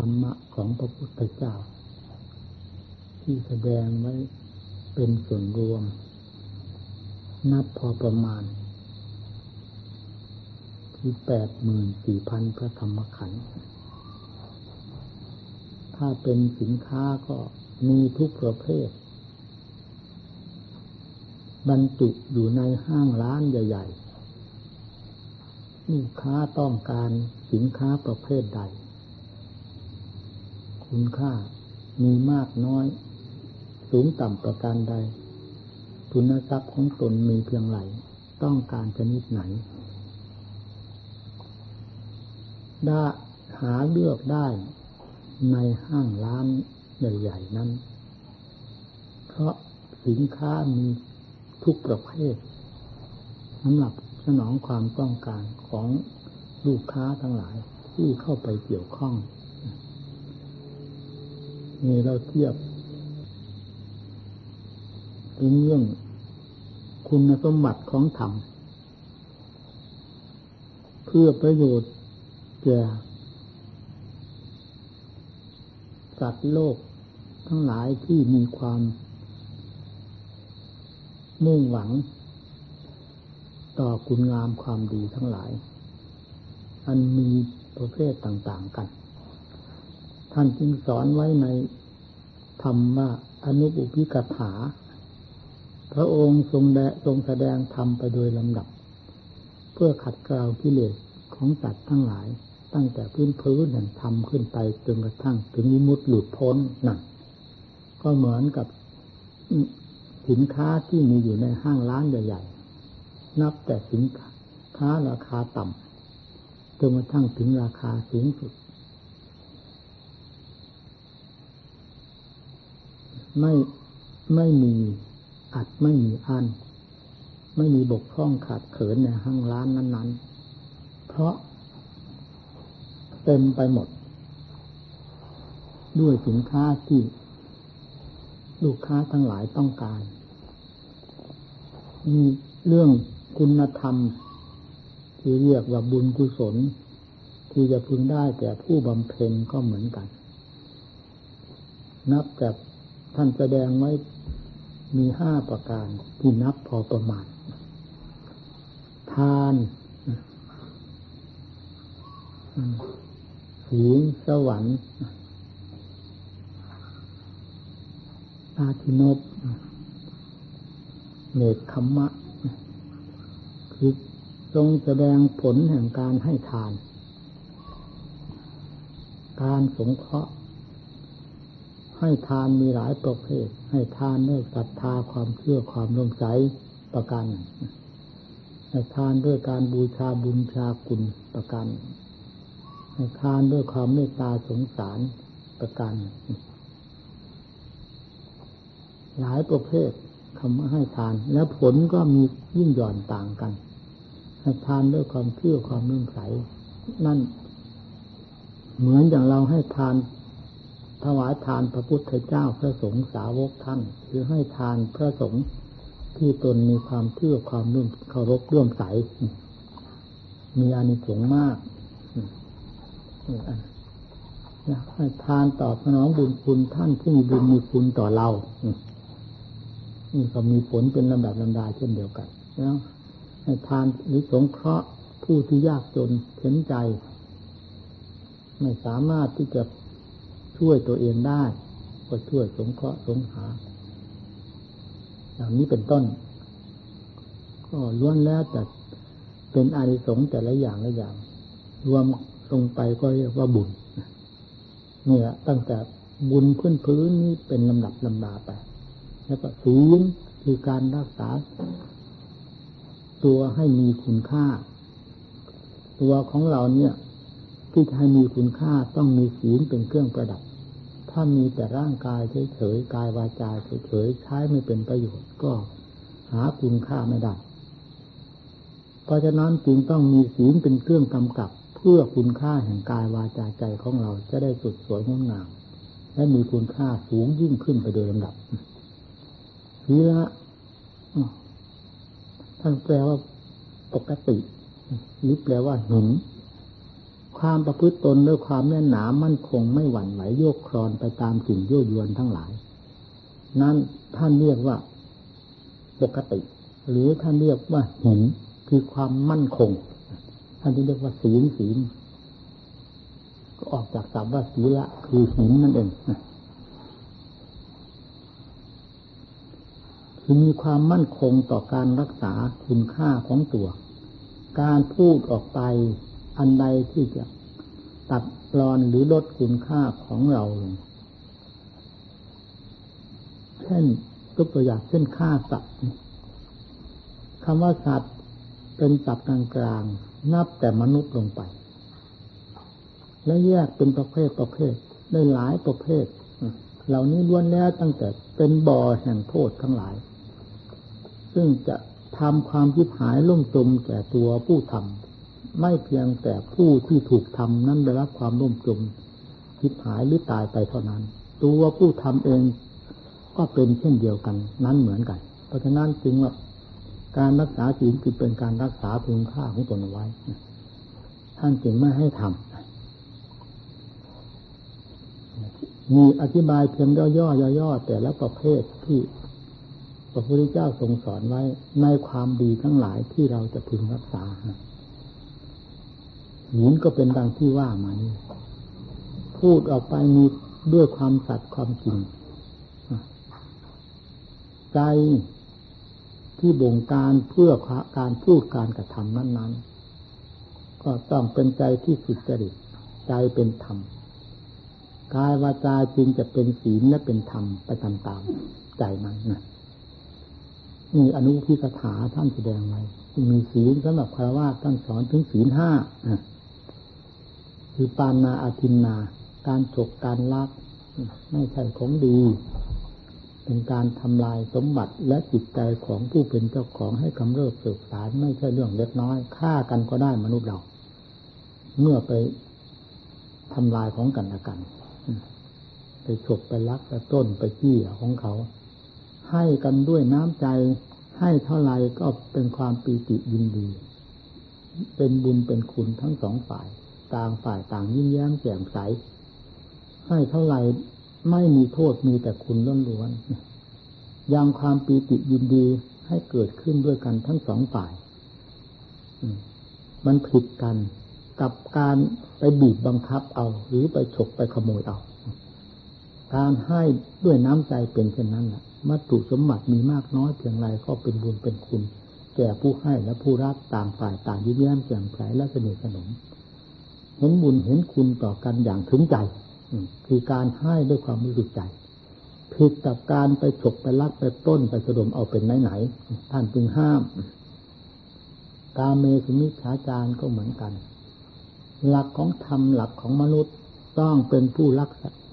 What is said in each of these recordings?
รรมะของพระพุทธเจ้าที่แสดงไว้เป็นส่วนรวมนับพอประมาณที่84,000 พระธรรมขันธ์ถ้าเป็นสินค้าก็มีทุกประเภทบรรจุอยู่ในห้างร้านใหญ่ๆลูกค้าต้องการสินค้าประเภทใดคุณค่ามีมากน้อยสูงต่ำประการใดทุนทรัพย์ของตนมีเพียงไรต้องการชนิดไหนได้หาเลือกได้ในห้างร้านใหญ่ๆนั้นเพราะสินค้ามีทุกประเภทสำหรับสนองความต้องการของลูกค้าทั้งหลายที่เข้าไปเกี่ยวข้องนี่เราเทียบถึงเรื่องคุณสมบัติของธรรมเพื่อประโยชน์แก่สัตว์โลกทั้งหลายที่มีความมุ่งหวังต่อคุณงามความดีทั้งหลายอันมีประเภทต่างๆกันท่านจึงสอนไว้ในธรรมะอนุปุพิกถาพระองค์ทรงแสดงธรรมไปโดยลำดับเพื่อขัดเกลากิเลสของสัตว์ทั้งหลายตั้งแต่พื้นแห่งธรรมขึ้นไปจนกระทั่งถึงวิมุตติหลุดพ้นนั่นก็เหมือนกับสินค้าที่มีอยู่ในห้างร้านใหญ่ๆนับแต่สินค้าราคาต่ำจนกระทั่งถึงราคาสูงสุดไม่มีอัดไม่มีอันไม่มีบกพร่องขาดเขินในห้างร้านนั้นๆเพราะเต็มไปหมดด้วยสินค้าที่ลูกค้าทั้งหลายต้องการมีเรื่องคุณธรรมที่เรียกว่าบุญกุศลที่จะพึงได้แก่ผู้บำเพ็ญก็เหมือนกันนับจากท่านแสดงไว้มี5 ประการที่นับพอประมาณทานศีลสวรรค์อาทินพเนกขัมมะคือทรงแสดงผลแห่งการให้ทานการสงเคราะห์ให้ทานมีหลายประเภทให้ทานด้วยศรัทธาความเชื่อความเลื่อมใสประการให้ทานด้วยการบูชาบุญชาคุณประการให้ทานด้วยความเมตตาสงสารประการหลายประเภทคำว่าให้ทานและผลก็มียิ่งหย่อนต่างกันให้ทานด้วยความเชื่อความเลื่อมใสนั่นเหมือนอย่างเราให้ทานถวายทานพระพุทธเจ้าพระสงฆ์สาวกท่านคือให้ทานพระสงฆ์ที่ตนมีความเชื่อความเคารพเลื่อมใสมีอานิสงส์มากให้ทานตอบสนองบุญคุณท่านที่มีบุญมีคุณต่อเรานี่ก็มีผลเป็นลำดับลำดาเช่นเดียวกันแล้วให้ทานหรือสงเคราะห์ผู้ที่ยากจนเข็ญใจไม่สามารถที่จะช่วยตัวเองได้ก็ช่วยสงเคราะห์สงหาอย่างนี้เป็นต้นก็ล้วนแล้วแต่เป็นอานิสงส์แต่ละอย่างละอย่างรวมลงไปก็เรียกว่าบุญนี่แหละตั้งแต่บุญพื้นนี้เป็นลำดับลำดาไปแล้วก็ศีลคือการรักษาตัวให้มีคุณค่าตัวของเราเนี่ยที่จะให้มีคุณค่าต้องมีศีลเป็นเครื่องประดับถ้ามีแต่ร่างกายเฉยๆกายวาจาเฉยๆใช้ไม่เป็นประโยชน์ก็หาคุณค่าไม่ได้เพราะฉะนั้นจึงต้องมีศีลเป็นเครื่องกำกับเพื่อคุณค่าแห่งกายวาจาใจของเราจะได้สดสวยงดงามและมีคุณค่าสูงยิ่งขึ้นไปโดยลำดับศีลท่านแปลว่าปกติหรือแปลว่าหนุนความประพฤติตนด้วยความแน่นหนามั่นคงไม่หวั่นไหวโยกคลอนไปตามสิ่งยั่วยวนทั้งหลายนั้นท่านเรียกว่าปกติหรือท่านเรียกว่าหินคือความมั่นคงท่านที่เรียกว่าศีลก็ออกจากศัพท์ว่าศีละคือหินนั่นเองคือมีความมั่นคงต่อการรักษาคุณค่าของตัวการพูดออกไปอันใดที่จะตัดรอนหรือลดคุณค่าของเราลงเช่นยกตัวอย่างเช่นฆ่าสัตว์คำว่าสัตว์เป็นศัพท์กลางๆนับแต่มนุษย์ลงไปและแยกเป็นประเภทได้หลายประเภทเหล่านี้ล้วนแล้วตั้งแต่เป็นบ่อแห่งโทษทั้งหลายซึ่งจะทำความชิบหายล่มจมแก่ตัวผู้ทำไม่เพียงแต่ผู้ที่ถูกทำนั้นได้รับความล่มจมชิบหายหรือตายไปเท่านั้นตัวผู้ทำเองก็เป็นเช่นเดียวกันนั้นเหมือนกันเพราะฉะนั้นจึงว่าการรักษาศีลคือเป็นการรักษาคุณค่าของตนเอาไว้ท่านจึงไม่ให้ทำมีอธิบายเพียงย่อๆแต่ละประเภทที่พระพุทธเจ้าทรงสอนไว้ในความดีทั้งหลายที่เราจะพึงรักษาศีลก็เป็นดังที่ว่ามานี้พูดออกไปมีด้วยความสัตย์ความจริงใจที่บงการเพื่อการพูดการกระทำนั้นๆก็ต้องเป็นใจที่สุจริตใจเป็นธรรมกายวาจาจึงจะเป็นศีลและเป็นธรรมไปตามๆใจนั้นนะนี่อนุพิกถาท่านแสดงไว้มีศีลสำหรับฆราวาสท่านสอนถึงศีล 5คือปานาอาทินนาการฉกการลักไม่ใช่ของดีเป็นการทำลายสมบัติและจิตใจของผู้เป็นเจ้าของให้กำเริบเสบสารไม่ใช่เรื่องเล็กน้อยฆ่ากันก็ได้มนุษย์เราเมื่อไปทำลายของกันและกันไปฉกไปลักไปต้นไปจี้ของเขาให้กันด้วยน้ำใจให้เท่าไรก็เป็นความปีติยินดีเป็นบุญเป็นคุณทั้งสองฝ่ายต่างยิ้มแย้มแจ่มใสให้เท่าไรไม่มีโทษมีแต่คุณล้วนๆยังความปีติยินดีให้เกิดขึ้นด้วยกันทั้งสองฝ่ายมันผิดกันกับการไปบีบบังคับเอาหรือไปฉกไปขโมยเอาการให้ด้วยน้ำใจเป็นเช่นนั้นแหละวัตถุสมบัติมีมากน้อยเพียงไรก็เป็นบุญเป็นคุณแก่ผู้ให้และผู้รับต่างฝ่ายต่างยิ้มแย้มแจ่มใสและสนิทสนมเห็นบุญเห็นคุณต่อกันอย่างถึงใจคือการให้ด้วยความรู้สึกใจผิดกับการไปฉกไปลักไปปล้นไปสะดมเอาเป็นไหนท่านจึงห้ามกาเมสุมิจฉาจารก็เหมือนกันหลักของธรรมหลักของมนุษย์ต้องเป็นผู้รัก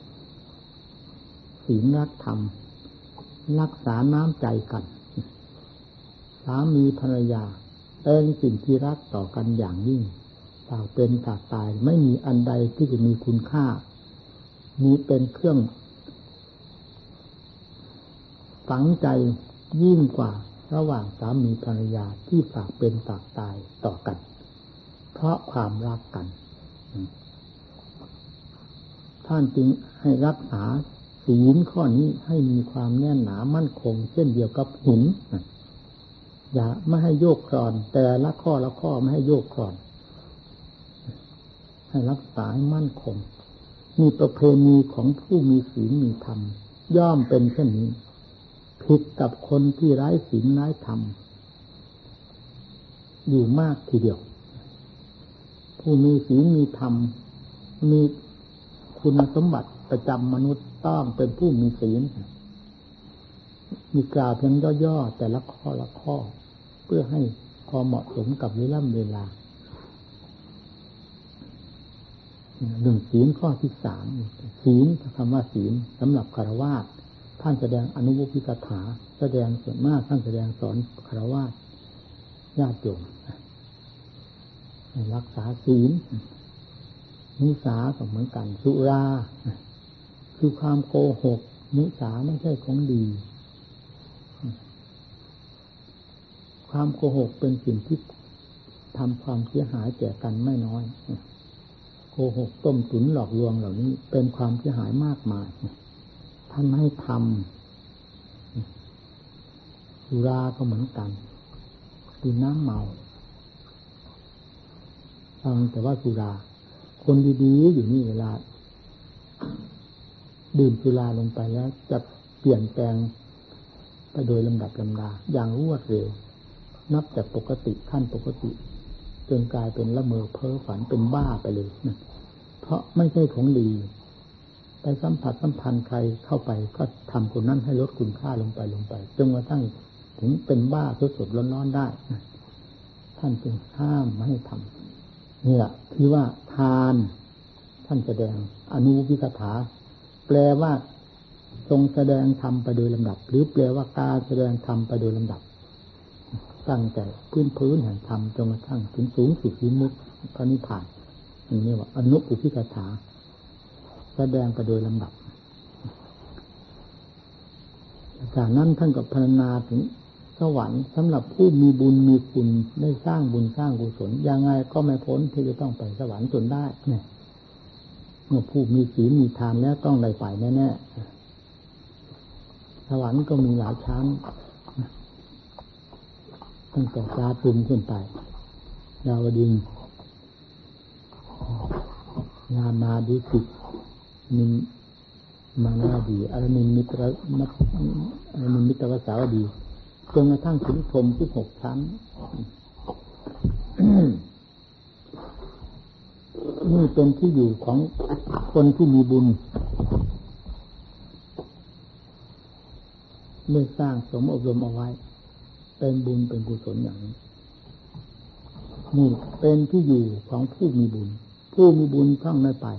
ศีลรักธรรมรักษาน้ำใจกันสามีภรรยาเป็นสิ่งที่รักต่อกันอย่างยิ่งต่างเป็นต่างตายไม่มีอันใดที่จะมีคุณค่ามีเป็นเครื่องฝังใจยิ่งกว่าระหว่างสามีภรรยาที่ฝากเป็นฝากตายต่อกันเพราะความรักกันท่านจึงให้รักษาศีลข้อนี้ให้มีความแน่นหนามั่นคงเช่นเดียวกับหินอย่าไม่ให้โยกคลอนแต่ละข้อไม่ให้โยกคลอนให้รักษาให้มั่นคงมีประเพณีของผู้มีศีลมีธรรมย่อมเป็นเช่นนี้ผิดกับคนที่ไร้ศีลไร้ธรรมอยู่มากทีเดียวผู้มีศีลมีธรรมมีคุณสมบัติประจำมนุษย์ต้องเป็นผู้มีศีลมีกล่าวเพียงย่อๆแต่ละข้อเพื่อให้พอเหมาะสมกับเวลาเรื่องศีลข้อที่3ศีลคำว่าศีลสำหรับฆราวาสท่านแสดงอนุโมทิกถาแสดงส่วนมากท่านแสดงสอนฆราวาสญาติโยมรักษาศีลมุสาก็เหมือนกันสุราคือความโกหกมุสาไม่ใช่ของดีความโกหกเป็นสิ่งที่ทำความเสียหายแก่กันไม่น้อยโกหกต้มตุ๋นหลอกลวงเหล่านี้เป็นความเสียหายมากมายท่านไม่ให้ทำสุราก็เหมือนกันดื่มน้ำเมาฟังแต่ว่าสุราคนดีๆอยู่นี่เวลาดื่มสุราลงไปแล้วจะเปลี่ยนแปลงไปโดยลำดับลำดาอย่างรวดเร็วนับจากปกติขั้นปกติจนกลายเป็นละเมอเพ้อฝันเป็นบ้าไปเลยนะเพราะไม่ใช่ของดีไปสัมผัสสัมพันธ์ใครเข้าไปก็ทำคนนั้นให้ลดคุณค่าลงไปจนกระทั่งถึงเป็นบ้าสดๆร้อนๆได้ท่านจึงห้ามไม่ให้ทำนี่แหละที่ว่าทานท่านแสดงอนุวิคถาแปลว่าทรงแสดงธรรมไปโดยลำดับหรือแปลว่าการแสดงธรรมไปโดยลำดับตั้งแต่พื้นแห่งธรรมจนกระทั่งถึงสูงสุดวิมุตติพระนิพพานนี่ว่าอนุอุพิกถาแสดงไปโดยลำดับจากนั้นท่านก็พรรณนาถึงสวรรค์สำหรับผู้มีบุญมีคุณได้สร้างบุญสร้างกุศลยังไงก็ไม่พ้นที่จะต้องไปสวรรค์จนได้เนี่ยเมื่อผู้มีศีลมีทานแล้วต้องได้ไปแน่ๆสวรรค์ก็มีหลายชั้นตั้งแต่จาตุมขึ้นไปดาวดึงส์นามาดุสิตนิมมานาดีอรนิมิตรวสาวดีจนกระทั่งถึงพรหม16 ชั้น นี่เป็นที่อยู่ของคนที่มีบุญได้สร้างสมอบรมเอาไว้เป็นบุญเป็นกุศลอย่างนี้นี่เป็นที่อยู่ของผู้มีบุญผู้มีบุญต้องไม่ไป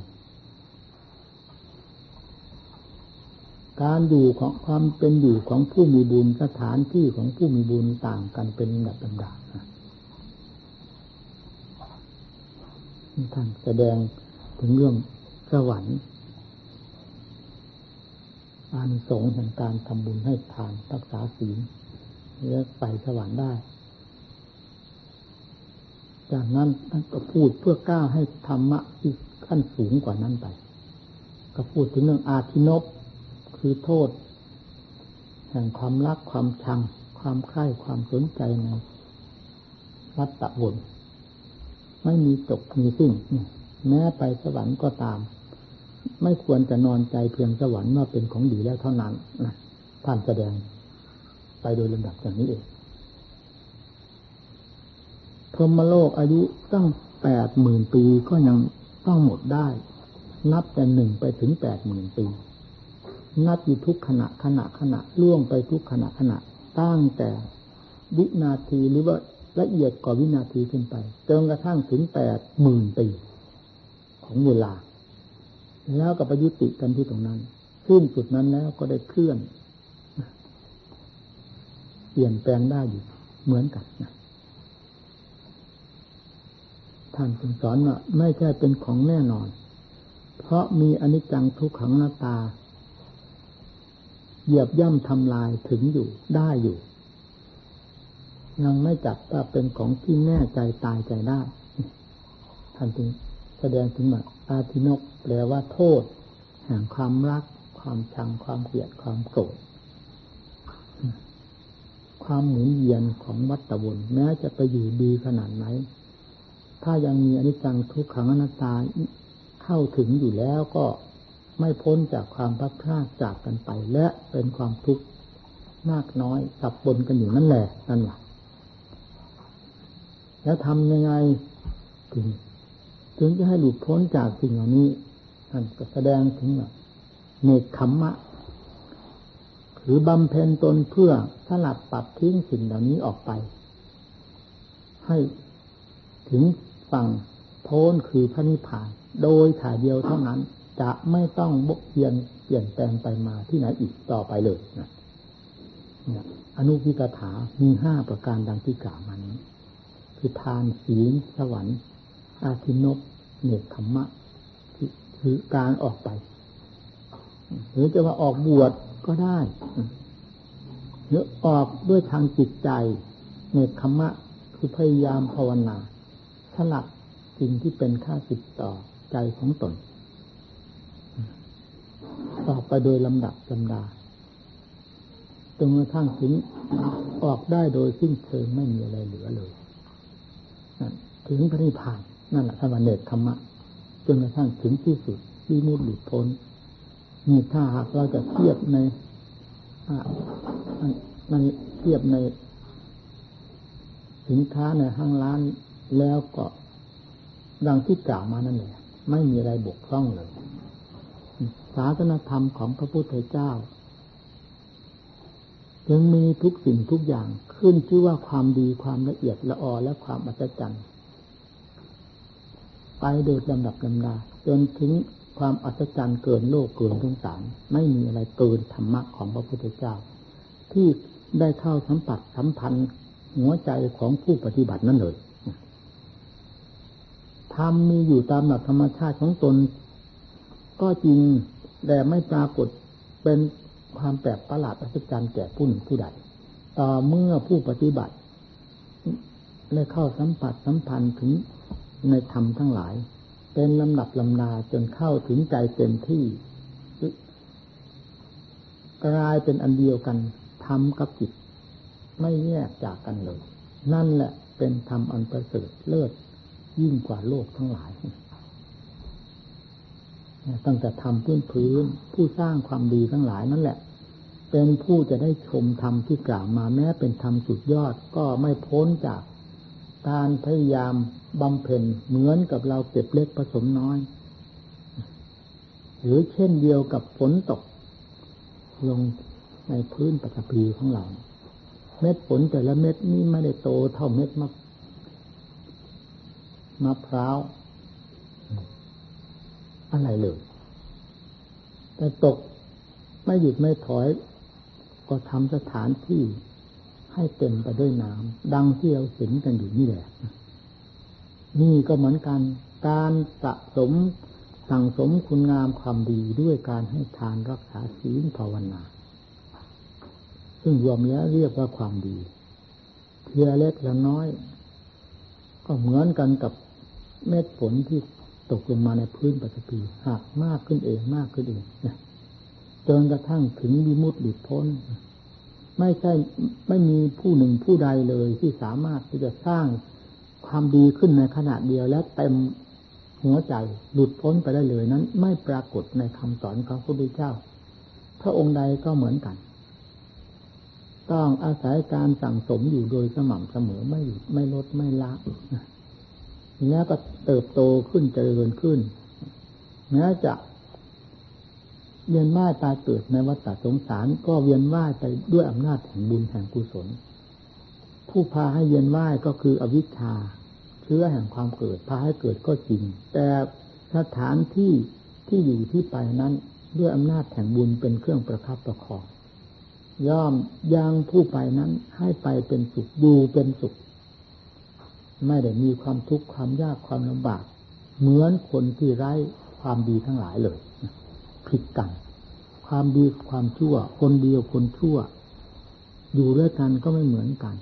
การอยู่ของความเป็นอยู่ของผู้มีบุญสถานที่ของผู้มีบุญต่างกันเป็นลำดับลำดาท่านแสดงถึงเรื่องสวรรค์อานิสงส์แห่งการทำบุญให้ทานรักษาศีลและไปสวรรค์ได้จากนั้นท่านก็พูดเพื่อก้าวให้ธรรมะที่ขั้นสูงกว่านั้นไปก็พูดถึงเรื่องอาทินพคือโทษแห่งความรักความชังความใคร่ความสนใจในวัฏฏะวนไม่มีจบมีสิ้นแม้ไปสวรรค์ก็ตามไม่ควรจะนอนใจเพียงสวรรค์ว่าเป็นของดีแล้วเท่านั้นนะท่านแสดงไปโดยลำดับอย่างนี้เองพรหมโลกอายุตั้ง 80,000 ปีก็ยังต้องหมดได้นับแต่1ไปถึง 80,000 ปีนับอยู่ทุกขณะล่วงไปทุกขณะตั้งแต่วินาทีหรือว่าละเอียดกว่าวินาทีขึ้นไปจนกระทั่งถึง 80,000 ปีของเวลาแล้วก็ไปยุติกันที่ตรงนั้นสิ้นสุดนั้นแล้วก็ได้เคลื่อนเปลี่ยนแปลงได้อยู่เหมือนกันนะท่านจึงสอนว่าไม่ใช่เป็นของแน่นอนเพราะมีอนิจจังทุกขังอนัตตาเหยียบย่ำทำลายถึงอยู่ได้อยู่ยังไม่จับว่าเป็นของที่แน่ใจตายใจได้ท่านจึงแสดงถึงว่าอาทินกแปลว่าโทษแห่งความรักความชังความเกลียดความโกรธความหมุนเวียนของวัฏวนแม้จะไปอยู่ดีขนาดไหนถ้ายังมีอนิจจังทุกขังอนัตตาเข้าถึงอยู่แล้วก็ไม่พ้นจากความพลัดพรากจากกันไปและเป็นความทุกข์มากน้อยสับปนกันอยู่นั่นแหละนั่นแหละแล้วทำยังไงถึงจะให้หลุดพ้นจากสิ่งเหล่านี้ท่านก็แสดงถึงว่าเนกขัมมะหรือบำเพ็ญตนเพื่อสลัดปัดทิ้งสิ่งเหล่านี้ออกไปให้ถึงฝั่งโพ้นคือพระนิพพานโดยถ่ายเดียวเท่านั้นจะไม่ต้องบกเปลี่ยนแปลงไปมาที่ไหนอีกต่อไปเลยนะอนุวิกถามี5ประการดังที่กล่าวมานี้คือทานศีลสวรรค์อาทินพเนกขัมมะคือการออกไปหรือจะว่าออกบวชก็ได้หรือออกด้วยทางจิตใจเนกขัมมะคือพยายามภาวนาสลัดสิ่งที่เป็นข้าศึกต่อใจของตนออกไปโดยลำดับลำดาจนกระทั่งถึงออกได้โดยสิ้นเชิงไม่มีอะไรเหลือเลยถึงพระนิพพานนั่นแหละธรรมเนตธรรมะจนกระทั่งถึงที่สุดวิมุตติหลุดพ้นนี่ถ้าหากเราจะเทียบในเทียบในสินค้าในห้างร้านแล้วก็ดังที่กล่าวมานั่นแหละไม่มีอะไรบกพร่องเลยศาสนธรรมของพระพุทธเจ้ายังมีทุกสิ่งทุกอย่างขึ้นชื่อว่าความดีความละเอียดละออและความอัศจรรย์ไปโดยลำดับลำดาจนถึงความอัศจรรย์เกินโลกเกินสงสารไม่มีอะไรเกินธรรมะของพระพุทธเจ้าที่ได้เข้าสัมผัสสัมพันธ์หัวใจของผู้ปฏิบัตินั่นเลยธรรมมีอยู่ตามหลักธรรมชาติของตนก็จริงแต่ไม่ปรากฏเป็นความแปลกประหลาดอัศจรรย์แก่ผู้หนึ่งผู้ใดต่อเมื่อผู้ปฏิบัติได้เข้าสัมผัสสัมพันธ์ถึงในธรรมทั้งหลายเป็นลำดับลำดาจนเข้าถึงใจเต็มที่กลายเป็นอันเดียวกันธรรมกับจิตไม่แยกจากกันเลยนั่นแหละเป็นธรรมอันประเสริฐเลิศยิ่งกว่าโลกทั้งหลายตั้งแต่ธรรมพื้นผู้สร้างความดีทั้งหลายนั่นแหละเป็นผู้จะได้ชมธรรมที่กล่าวมาแม้เป็นธรรมสุดยอดก็ไม่พ้นจากการพยายามบำเพ็ญเหมือนกับเราเก็บเล็กผสมน้อยหรือเช่นเดียวกับฝนตกลงในพื้นปฐพีของเราเม็ดฝนแต่ละเม็ดนี่ไม่ได้โตเท่าเม็ดมะพร้าวอะไรเลยแต่ตกไม่หยุดไม่ถอยก็ทำสถานที่ให้เต็มไปด้วยน้ำดังที่เราเห็นกันอยู่นี่แหละนี่ก็เหมือนกันการสะสมสั่งสมคุณงามความดีด้วยการให้ทานรักษาศีลภาวนาซึ่งรวมแล้วเรียกว่าความดีเพียงเล็กและน้อยก็เหมือนกันกับเม็ดฝนที่ตกลงมาในพื้นปฐพีหากมากขึ้นเองจนกระทั่งถึงวิมุตติหลุดพ้นไม่มีผู้หนึ่งผู้ใดเลยที่สามารถที่จะสร้างความดีขึ้นในขณะเดียวและเต็มหัวใจหลุดพ้นไปได้เลยนั้นไม่ปรากฏในคำสอนของพระพุทธเจ้าพระองค์ใดก็เหมือนกันต้องอาศัยการสั่งสมอยู่โดยสม่ำเสมอไม่หยุดไม่ลดไม่ละแล้วก็เติบโตขึ้นเจริญขึ้นแม้จะเวียนว่ายตายเกิดในวัฏสงสารก็เวียนว่ายไปด้วยอำนาจแห่งบุญแห่งกุศลผู้พาให้เวียนว่ายก็คืออวิชชาเชื้อแห่งความเกิดพาให้เกิดก็จริงแต่สถานที่ที่อยู่ที่ไปนั้นด้วยอำนาจแห่งบุญเป็นเครื่องประคับประคองย่อมยังผู้ไปนั้นให้ไปเป็นสุขอยู่เป็นสุขไม่ได้มีความทุกข์ความยากความลำบากเหมือนคนที่ไร้ความดีทั้งหลายเลยผิดกันความดีความชั่วคนเดียวคนชั่วอยู่ด้วยกันก็ไม่เหมือนกัน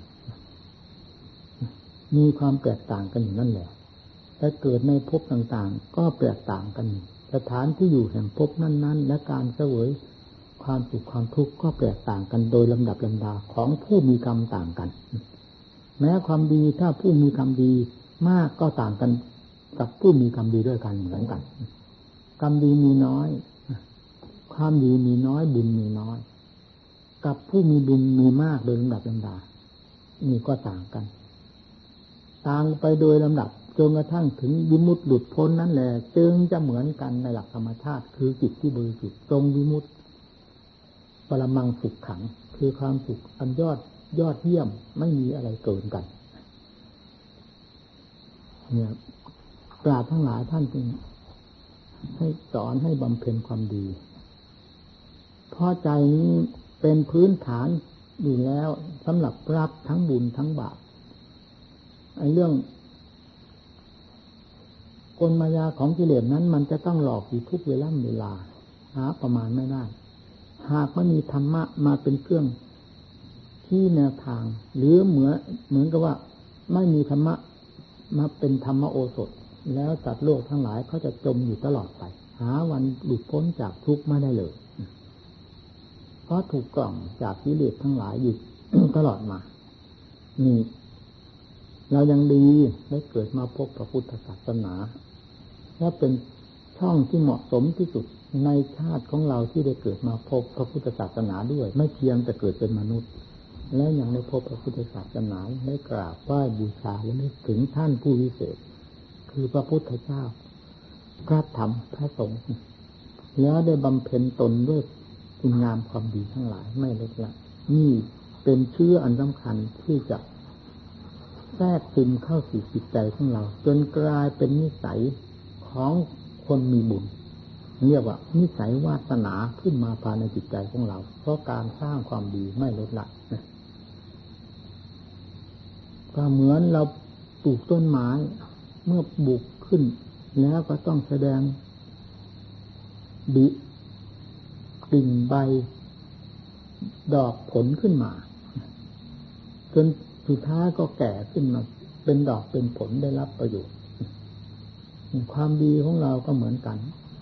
มีความแตกต่างกันอยู่นั่นแหละแต่เกิดในภพต่างๆก็แตกต่างกันสถานที่อยู่แห่งภพนั้นๆและการเสวยความสุขความทุกข์ก็แตกต่างกันโดยลำดับลำดาของผู้มีกรรมต่างกันแม้ความดีถ้าผู้มีกรรมดีมากก็ต่างกันกับผู้มีกรรมดีด้วยกันเหมือนกันกรรมดีมีน้อยความดีมีน้อยบุญมีน้อยกับผู้มีบุญมีมากโดยลำดับลำดานี่ก็ต่างกันต่างไปโดยลำดับจนกระทั่งถึงวิมุตติหลุดพ้นนั่นแหละจึงจะเหมือนกันในหลักธรรมชาติคือจิตที่บริสุทธิ์ตรงวิมุตติปรมังสุขขังคือความสุขอันยอดเยี่ยมไม่มีอะไรเกินกันเนี่ยปราชญ์ทั้งหลายท่านจึงให้สอนให้บำเพ็ญความดีเพราะใจนี้เป็นพื้นฐานอยู่แล้วสำหรับรับทั้งบุญทั้งบาปไอ้เรื่องกลมายาของกิเลสนั้นมันจะต้องหลอกอยู่ทุกเวลาหาประมาณไม่ได้หากไม่มีธรรมะมาเป็นเครื่องที่แนวทางหรือเหมือนกับว่าไม่มีธรรมะมาเป็นธรรมโอสถแล้วสัตว์โลกทั้งหลายเขาจะจมอยู่ตลอดไปหาวันหลุดพ้นจากทุกข์ไม่ได้เลยเพราะถูกกล่อมจากกิเลสทั้งหลายอยู่ ตลอดมานี่เรายังดีได้เกิดมาพบพระพุทธศาสนาและเป็นช่องที่เหมาะสมที่สุดในชาติของเราที่ได้เกิดมาพบพระพุทธศาสนาด้วยไม่เพียงแต่เกิดเป็นมนุษย์และยังได้พบพระพุทธศาสนาได้กราบไหว้บูชาและนึกถึงท่านผู้วิเศษคือพระพุทธเจ้าพระธรรมพระสงฆ์แล้วได้บำเพ็ญตนด้วยคุณงามความดีทั้งหลายไม่ลดละนี่เป็นเชื้ออันสำคัญที่จะแทรกซึมเข้าสู่จิตใจของเราจนกลายเป็นนิสัยของคนมีบุญเรียกว่านิสัยวาสนาขึ้นมาภายในจิตใจของเราเพราะการสร้างความดีไม่ลดละก็เหมือนเราปลูกต้นไม้เมื่อบุกขึ้นแล้วก็ต้องแสดงบิกิ่งใบดอกผลขึ้นมาจนสุดท้ายก็แก่ขึ้นมาเป็นดอกเป็นผลได้รับประโยชน์ความดีของเราก็เหมือนกัน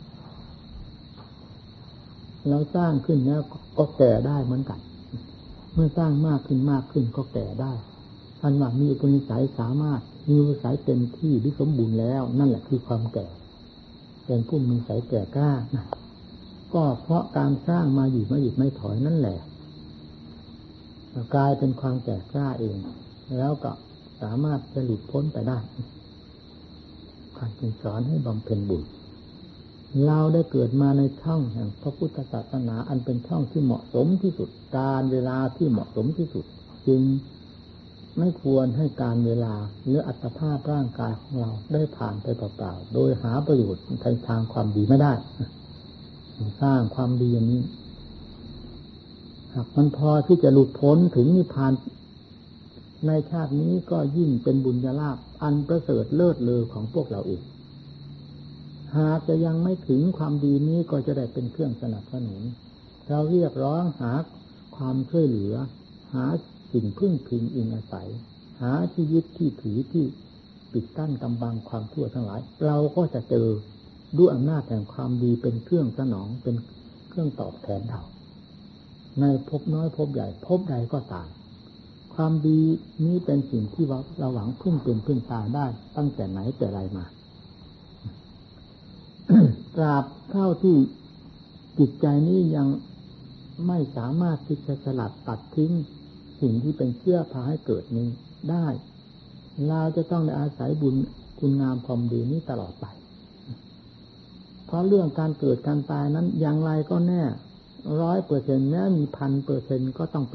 เราสร้างขึ้นแล้วก็แก่ได้เหมือนกันเมื่อสร้างมากขึ้นก็แก่ได้อันว่ามีอุปนิสัยสามารถมีอุปนิสัยเต็มที่หรือสมบูรณ์แล้วนั่นแหละคือความแก่เป็นผู้มีนิสัยแก่กล้าก็เพราะการสร้างมาอยู่ไม่หยุดไม่ถอยนั่นแหละกลายเป็นความแก่กล้าเองแล้วก็สามารถจะหลุดพ้นไปได้การเป็นสอนให้บำเพ็ญบุญเราได้เกิดมาในช่องแห่งพระพุทธศาสนาอันเป็นช่องที่เหมาะสมที่สุดการเวลาที่เหมาะสมที่สุดจึงไม่ควรให้การเวลาหรืออัตภาพร่างกายของเราได้ผ่านไปเปล่าๆโดยหาประโยชน์ในทางความดีไม่ได้สร้างความดีอย่างนี้หากมันพอที่จะหลุดพ้นถึงนิพพานในชาตินี้ก็ยิ่งเป็นบุญญาลาภอันประเสริฐเลิศเลอของพวกเราเองหากจะยังไม่ถึงความดีนี้ก็จะได้เป็นเครื่องสนับสนุนเราเรียกร้องหาความช่วยเหลือหาสิ่งพึ่งพิงอิงอาศัยหาที่ยึดที่ถือที่ปิดกั้นกำบังความชั่วทั้งหลายเราก็จะเจอด้วยอำนาจแห่งความดีเป็นเครื่องสนองเป็นเครื่องตอบแทนเราในภพน้อยภพใหญ่ภพใดก็ตามความดีนี้เป็นสิ่งที่เราหวังพึ่งเป็นพึ่งตายได้ตั้งแต่ไหนแต่ไรมา ตราบเท่าที่จิตใจนี้ยังไม่สามารถที่จะสลัดตัดทิ้งสิ่งที่เป็นเชื้อพาให้เกิดนี้ได้เราจะต้องได้อาศัยบุญคุณงามความดีนี้ตลอดไปเพราะเรื่องการเกิดการตายนั้นอย่างไรก็แน่ 100% แม้มี 1,000% ก็ต้องเป็น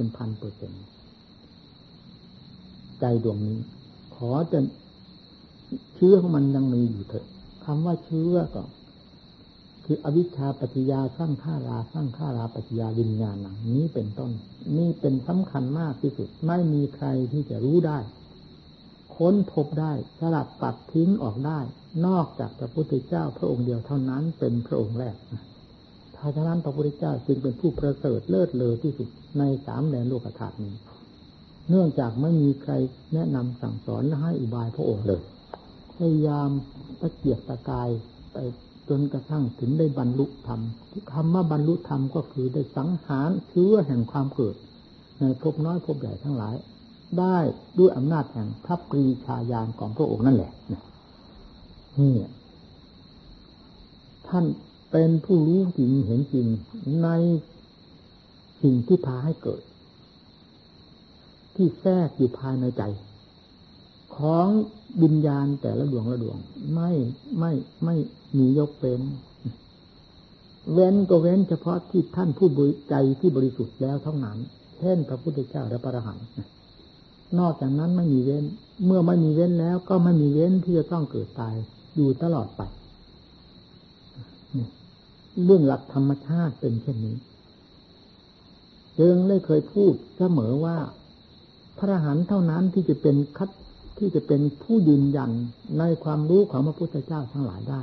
1,000% ใจดวงนี้ขอจะเชื้อของมันยังมีอยู่เถอะคำว่าเชื้อก็คืออวิชชาปัจจยาสร้างฆาราปัจจยาวิญญาณนี้เป็นต้นนี่เป็นสำคัญมากที่สุดไม่มีใครที่จะรู้ได้ค้นพบได้สลัดตัดทิ้งออกได้นอกจากพระพุทธเจ้าพระองค์เดียวเท่านั้นเป็นพระองค์แรกถ้าฉะนั้นพระพุทธเจ้าจึงเป็นผู้ประเสริฐเลิศเลอที่สุดในสามแดนโลกธาตุนี้เนื่องจากไม่มีใครแนะนำสั่งสอนและให้อุบายพระองค์เลยพยายามตะเกียกตะกายไปจนกระทั่งถึงได้บรรลุธรรมคำว่าบรรลุธรรมก็คือได้สังหารเชื้อแห่งความเกิดในภพน้อยภพใหญ่ทั้งหลายได้ด้วยอำนาจแห่งพระปรีชาญาณของพระองค์นั่นแหละนี่ท่านเป็นผู้รู้จริงเห็นจริงในสิ่งที่พาให้เกิดที่แทรกอยู่ภายในใจของวิญญาณแต่ละดวงละดวงไม่มียกเว้นก็เว้นเฉพาะที่ท่านผู้ใจที่บริสุทธิ์แล้วเท่านั้นเช่นพระพุทธเจ้าและพระอรหันต์นอกจากนั้นไม่มีเว้นเมื่อไม่มีเว้นแล้วก็ไม่มีเว้นที่จะต้องเกิดตายอยู่ตลอดไปเรื่องหลักธรรมชาติเป็นเช่นนี้จึงได้เคยพูดเสมอว่าพระอรหันต์เท่านั้นที่จะเป็นผู้ยืนยันในความรู้ของพระพุทธเจ้าทั้งหลายได้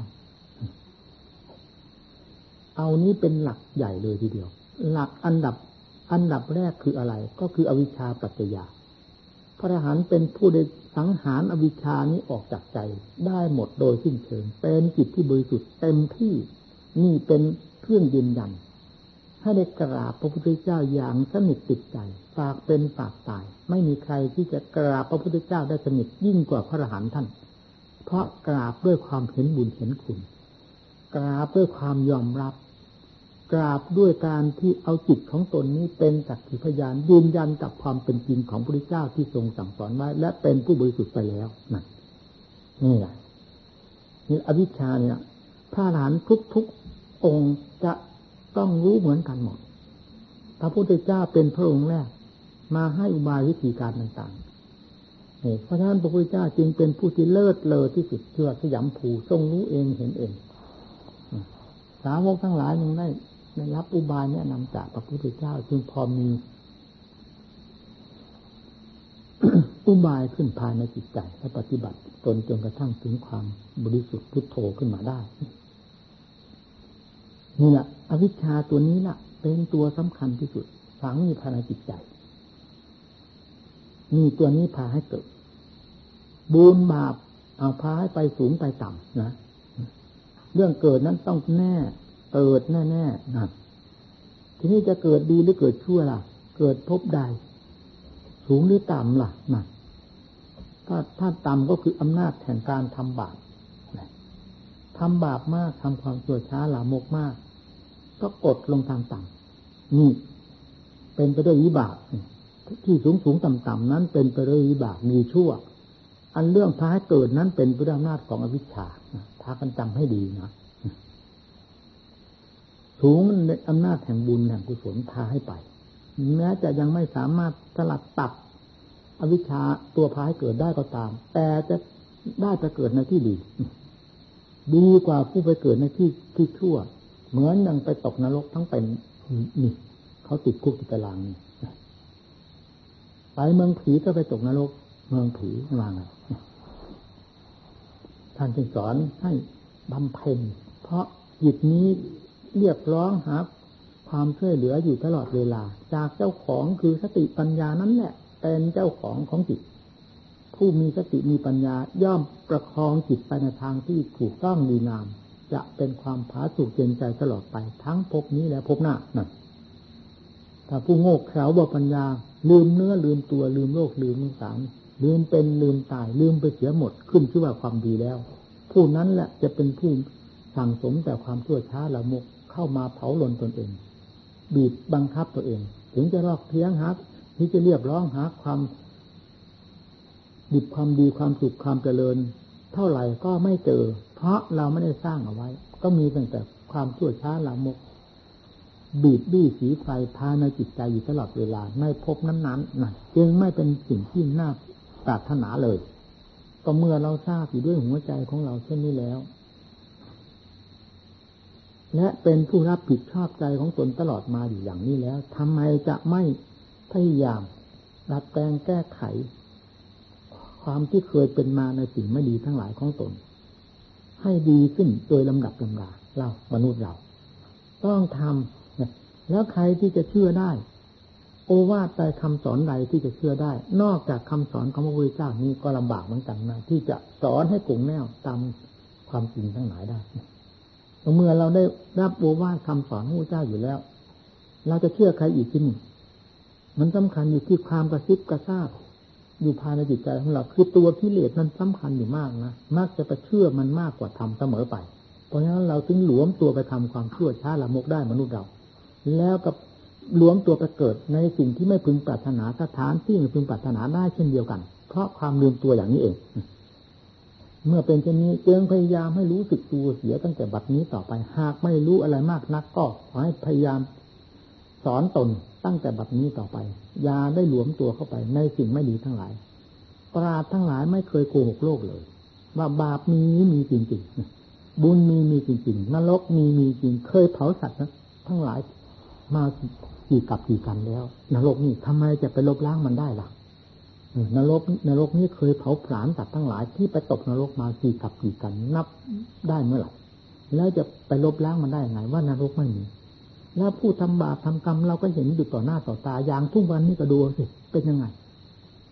เอานี้เป็นหลักใหญ่เลยทีเดียวหลักอันดับแรกคืออะไรก็คืออวิชชาปัจจยาพระอรหันต์เป็นผู้ได้สังหารอวิชชานี้ออกจากใจได้หมดโดยสิ้นเชิงเป็นจิตที่บริสุทธิ์เต็มที่นี่เป็นเครื่องยืนยันให้ได้กราบพระพุทธเจ้าอย่างสนิทติดใจฝากเป็นฝากตายไม่มีใครที่จะกราบพระพุทธเจ้าได้สนิทยิ่งกว่าพระอรหันต์ท่านเพราะกราบด้วยความเห็นบุญเห็นคุณกราบด้วยความยอมรับกราบด้วยการที่เอาจิตของตนนี้เป็นสักขีพยานยืนยันกับความเป็นจริงของพระพุทธเจ้าที่ทรงสั่งสอนไว้และเป็นผู้บริสุทธิ์ไปแล้วนั่นนี่แหละนี่อวิชชาเนี่ยพระอรหันต์ทุกๆองค์จะต้องรู้เหมือนกันหมดพระพุทธเจ้าเป็นพระองค์แรกมาให้อุบายวิธีการต่างๆเพราะฉะนั้นพระพุทธเจ้าจึงเป็นผู้ที่เลิศเลอที่สุดเชื่อสยามภูทรงรู้เองเห็นเองสาวกทั้งหลายยังได้รับอุบายแนะนำจากพระพุทธเจ้าจึงพอมี อุบายขึ้นภายในจิตใจและปฏิบัติตนจนกระทั่งถึงความบริสุทธิ์พุทโธขึ้นมาได้นี่แหละอวิชชาตัวนี้ล่ะเป็นตัวสำคัญที่สุดฝังอยู่ภายในจิตใจนี่ตัวนี้พาให้เกิดบุญบาปเอาพาให้ไปสูงไปต่ำนะเรื่องเกิดนั้นต้องแน่เกิดแน่ๆนะทีนี้จะเกิดดีหรือเกิดชั่วล่ะเกิดพบใดสูงหรือต่ำล่ะนะถ้าต่ำก็คืออำนาจแห่งการทำบาปทำบาปมากทำความชั่วช้าหลามกมากก็กดลงทางต่ำนี่เป็นไปด้วยวิบากที่สูงต่ำนั้นเป็นไปด้วยวิบากมีชั่วอันเรื่องพาให้เกิดนั้นเป็นไปด้วยอำนาจของอวิชชาพากันจำให้ดีนะสูงในอำนาจแห่งบุญแห่งกุศลพาให้ไปแม้จะยังไม่สามารถสลัดตัดอวิชชาตัวพาให้เกิดได้ก็ตามแต่จะได้ไปเกิดในที่ดีกว่าผู้ไปเกิดในที่ชั่วเหมือนยังไปตกนรกทั้งเป็นนี่เขาติดคุกติดตารางนี่ไปเมืองผีก็ไปตกนรกเมืองผีว่าไงท่านจึงสอนให้บำเพ็ญเพราะจิตนี้เรียกร้องหาความช่วยเหลืออยู่ตลอดเวลาจากเจ้าของคือสติปัญญานั้นแหละเป็นเจ้าของจิตผู้มีสติมีปัญญาย่อมประคองจิตไปในทางที่ถูกต้องดีงามจะเป็นความผาสุกเย็นใจตลอดไปทั้งภพนี้และภพหน้านั่นถ้าผู้โง่เขลาบ่ปัญญาลืมเนื้อลืมตัวลืมโลกลืมสงสารลืมเป็นลืมตายลืมไปเสียหมดขึ้นชื่อว่าความดีแล้วผู้นั้นแหละจะเป็นผู้สั่งสมแต่ความชั่วช้าละมกเข้ามาเผาลนตนเองบีบบังคับตัวเองถึงจะรอกเพียงหาที่จะเรียกร้องหาความดีความดีความสุขความเจริญเท่าไหร่ก็ไม่เจอเพราะเราไม่ได้สร้างเอาไว้ก็มีตั้งแต่ความชั่วช้าละมกบีบบี้สีไฟพาในจิตใจอยู่ตลอดเวลาในภพนั้นๆนั่นจึงไม่เป็นสิ่งที่น่าปรารถนาเลยก็เมื่อเราทราบอยู่ด้วยหัวใจของเราเช่นนี้แล้วและเป็นผู้รับผิดชอบใจของตนตลอดมาอยู่อย่างนี้แล้วทำไมจะไม่พยายามดัดแปลงแก้ไขความที่เคยเป็นมาในสิ่งไม่ดีทั้งหลายของตนให้ดีขึ้นโดยลำดับลำดาเรามนุษย์เราต้องทำแล้วใครที่จะเชื่อได้โอวาทใดคำสอนใดที่จะเชื่อได้นอกจากคำสอนของพระพุทธเจ้านี้ก็ลำบากเหมือนกันนะที่จะสอนให้กลุ่มแนวตามความจริงทั้งหลายได้เมื่อเราได้รับโอวาทคำสอนของพระพุทธเจ้าอยู่แล้วเราจะเชื่อใครอีกที่นี่มันสำคัญอยู่ที่ความกระซิบกระซาบอยู่ภายในจิตใจของเราคือตัวกิเลสมันสำคัญอยู่มากนะมักจะไปเชื่อมันมากกว่าทำเสมอไปเพราะฉะนั้นเราถึงหลวมตัวไปทำความชั่วช้าละมกได้มนุษย์เราแล้วกับหลวมตัวไปเกิดในสิ่งที่ไม่พึงปรารถนาสถานที่ไม่พึงปรารถนาได้เช่นเดียวกันเพราะความลืมตัวอย่างนี้เองเมื่อเป็นเช่นนี้จึงพยายามให้รู้สึกตัวเสียตั้งแต่บัดนี้ต่อไปหากไม่รู้อะไรมากนักก็ขอให้พยายามสอนตนตั้งแต่บัดนี้ต่อไปอย่าได้หลวมตัวเข้าไปในสิ่งไม่ดีทั้งหลายปราชญ์ทั้งหลายไม่เคยโกหกโลกเลยว่าบาปมีจริงๆบุญมีจริงๆนรกมีจริงเคยเผาสัตว์ทั้งหลายมากี่กับกี่กันแล้วนรกนี่ทำไมจะไปลบล้างมันได้ล่ะนรกนี่เคยเผาผลาญสัตว์ทั้งหลายที่ไปตกนรกมากี่กับกี่กันนับได้เมื่อไหร่แล้วจะไปลบล้างมันได้ยังไงว่านรกไม่มีแล้วผู้ทำบาปทำกรรมเราก็เห็นอยู่ต่อหน้าต่อตาอย่างทุกวันนี้ก็ดูสิเป็นยังไง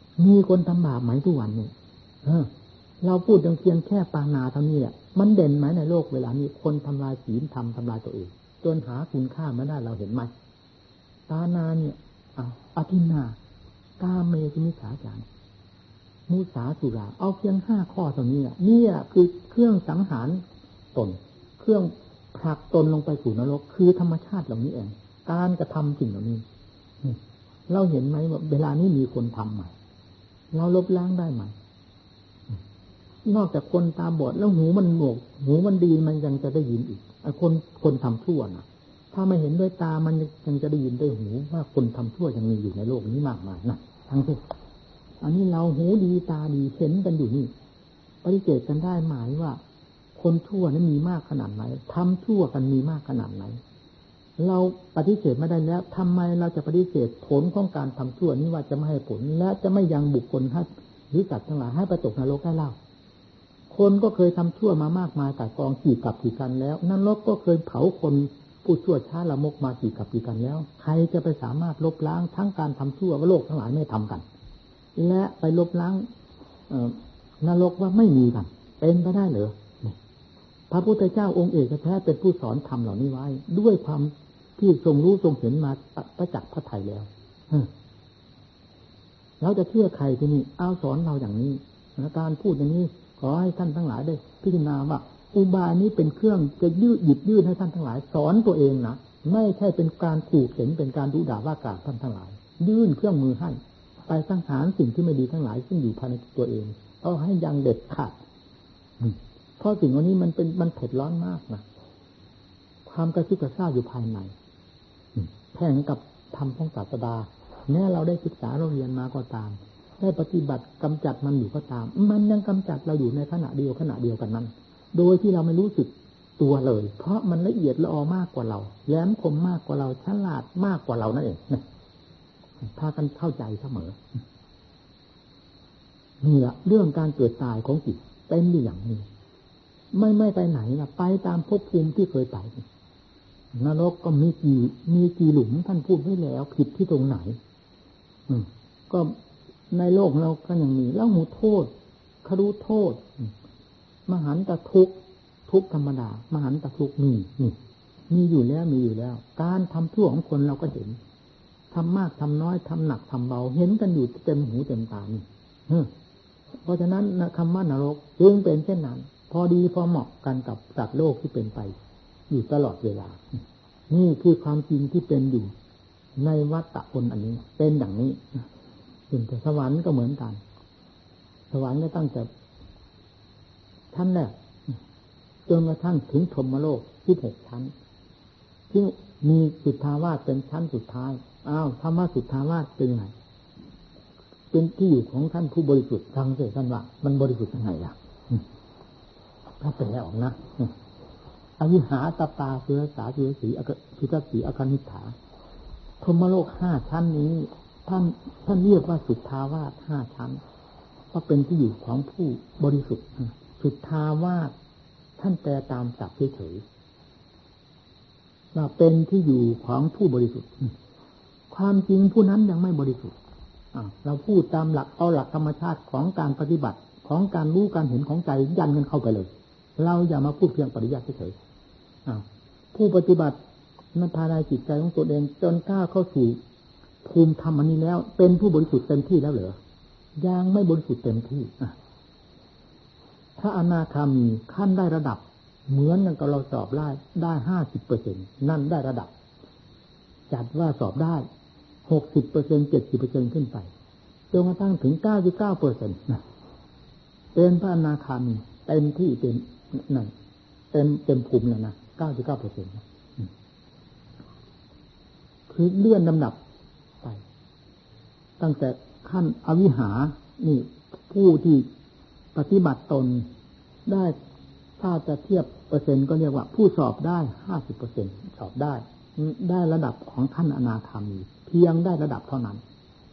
มีคนทำบาปไหมทุกวันเนี่ยเราพูดเพียงแค่ปานาเท่านี้แหละมันเด่นไหมในโลกเวลานี้คนทำลายศีลทำลายตัวเองจนหาคุณค่าไม่ได้เราเห็นไหมปานาเนี่ยอธินากาเมสุมิจฉาจารมุสาสุราเอาเพียง5 ข้อเท่านี้เนี่ยคือเครื่องสังหารตนเครื่องผลักตนลงไปสู่นรกคือธรรมชาติเหล่านี้เองการกระทำสิ่งเหล่านี้เราเห็นไหมว่าเวลานี้มีคนทำใหม่เราลบล้างได้ไหมนอกจากคนตาบอดแล้วหูมันหนวกหูมันดีมันยังจะได้ยินอีกคนทำชั่วนะถ้าไม่เห็นด้วยตามันยังจะได้ยินด้วยหูว่าคนทำชั่วยังมีอยู่ในโลกนี้มากมายนะทั้งที่อันนี้เราหูดีตาดีเห็นกันอยู่นี่ปฏิเสธกันได้หมายว่าคนชั่วนั้นมีมากขนาดไหนทำชั่วกันมีมากขนาดไหนเราปฏิเสธไม่ได้แล้วทำไมเราจะปฏิเสธผลของการทำชั่วนี้ว่าจะไม่ให้ผลและจะไม่ยังบุคคลให้หรือสัตว์ทั้งหลายให้ประตกนรกได้เล่าคนก็เคยทำชั่วมามากมายแต่กองกี่กับกี่กันแล้วนรกก็เคยเผาคนผู้ชั่วช้าละมกมากี่กับกี่กันแล้วใครจะไปสามารถลบล้างทั้งการทำชั่วว่าโลกทั้งหลายไม่ทำกันและไปลบล้างนรกว่าไม่มีกันเป็นไปได้เหรอพระพุทธเจ้าองค์เอกแท้เป็นผู้สอนธรรมเหล่านี้ไว้ด้วยความที่ทรงรู้ทรงเห็นมาประจักษ์พระทัยแล้วเราจะเชื่อใครที่นี่เอาสอนเราอย่างนี้การพูดอย่างนี้ขอให้ท่านทั้งหลายได้พิจารณาว่าอุบายนี้เป็นเครื่องจะหยิบยื่นให้ท่านทั้งหลายสอนตัวเองนะไม่ใช่เป็นการขู่เข็นเป็นการดุด่าว่ากล่าวท่านทั้งหลายยื่นเครื่องมือให้ไปสังหารสิ่งที่ไม่ดีทั้งหลายซึ่งอยู่ภายในตัวเองเอาให้ยังเด็ดขาดเพราะสิ่งเหล่านี้มันเผ็ดร้อนมากนะความกระซิบกระซาบอยู่ภายในแข่งกับธรรมของศาสดาแม้เราได้ศึกษาเราเรียนมาก็ตามได้ปฏิบัติกำจัดมันอยู่ก็ตามมันยังกำจัดเราอยู่ในขณะเดียวกันนั้นโดยที่เราไม่รู้สึกตัวเลยเพราะมันละเอียดละออมากกว่าเราแหลมคมมากกว่าเราฉลาดมากกว่าเรานั่นเองพากันเข้าใจเสมอนี่แหละเรื่องการเกิดตายของจิตเป็นอย่างนี้ไม่ไปไหนล่ะไปตามภพภูมิที่เคยไปนรกก็มีกี่หลุมท่านพูดไว้แล้วผิดที่ตรงไหนก็ในโลกเราก็ยังมีแล้วหูโทษครุโทษมหันตทุกข์ธรรมดามหันตทุกข์มีอยู่แล้วการทำชั่วของคนเราก็เห็นทำมากทำน้อยทำหนักทำเบาเห็นกันอยู่เต็มหูเต็มตาเพราะฉะนั้นคำว่านรกจึงเป็นเช่นนั้นพอดีพอเหมาะกันกับสัตว์โลกที่เป็นไปอยู่ตลอดเวลานี่คือความจริงที่เป็นอยู่ในวัฏฏะผลอันนี้เป็นอย่างนี้ส่วนสวรรค์ก็เหมือนกันสวรรค์ก็ตั้งแต่ชั้นแรกจนกระทั่งถึงพรหมโลก16 ชั้นที่มีสุทธาวาสเป็นชั้นสุดท้ายธรรมะสุทธาวาสเป็นยังไงเป็นที่อยู่ของท่านผู้บริสุทธิ์ฟังเสียท่านว่ามันบริสุทธิ์ยังไงล่ะถ้าเป็นแล้วนะอวิหาตปาสุรสาสุรสีสุทสีอคณิฏฐาพรหมโลก5 ชั้นนี้ท่านเรียกว่าสุทธาวาส5 ชั้นก็เป็นที่อยู่ของผู้บริสุทธิ์สุทธาวาสท่านแปลตามศัพท์เฉยๆว่าเป็นที่อยู่ของผู้บริสุทธิ์ความจริงผู้นั้นยังไม่บริสุทธิ์เราพูดตามหลักเอาหลักธรรมชาติของการปฏิบัติของการรู้การเห็นของใจยันกันเข้าไปเลยเราอย่ามาพูดเพียงปริยัติเฉยๆผู้ปฏิบัติในภายในจิตใจของตัวเองจนก้าวเข้าสู่ภูมิธรรมอันนี้แล้วเป็นผู้บริสุทธิ์เต็มที่แล้วเหรอยังไม่บริสุทธิ์เต็มที่ถ้าอนาคามีขั้นได้ระดับเหมือนอย่างกับเราสอบได้ 50% นั่นได้ระดับจัดว่าสอบได้ 60% 70% ขึ้นไปจนกระทั่งถึง 99% นะเป็นพระอนาคามีเต็มที่เต็มนั่นเต็มภูมิแล้วนะ 99% นะคือเลื่อนลำดับไปตั้งแต่ขั้นอวิหานี่ผู้ที่ปฏิบัติตนได้ถ้าจะเทียบเปอร์เซ็นต์ก็เรียกว่าผู้สอบได้ 50% สอบได้ระดับของท่านอนาคามีเพียงได้ระดับเท่านั้น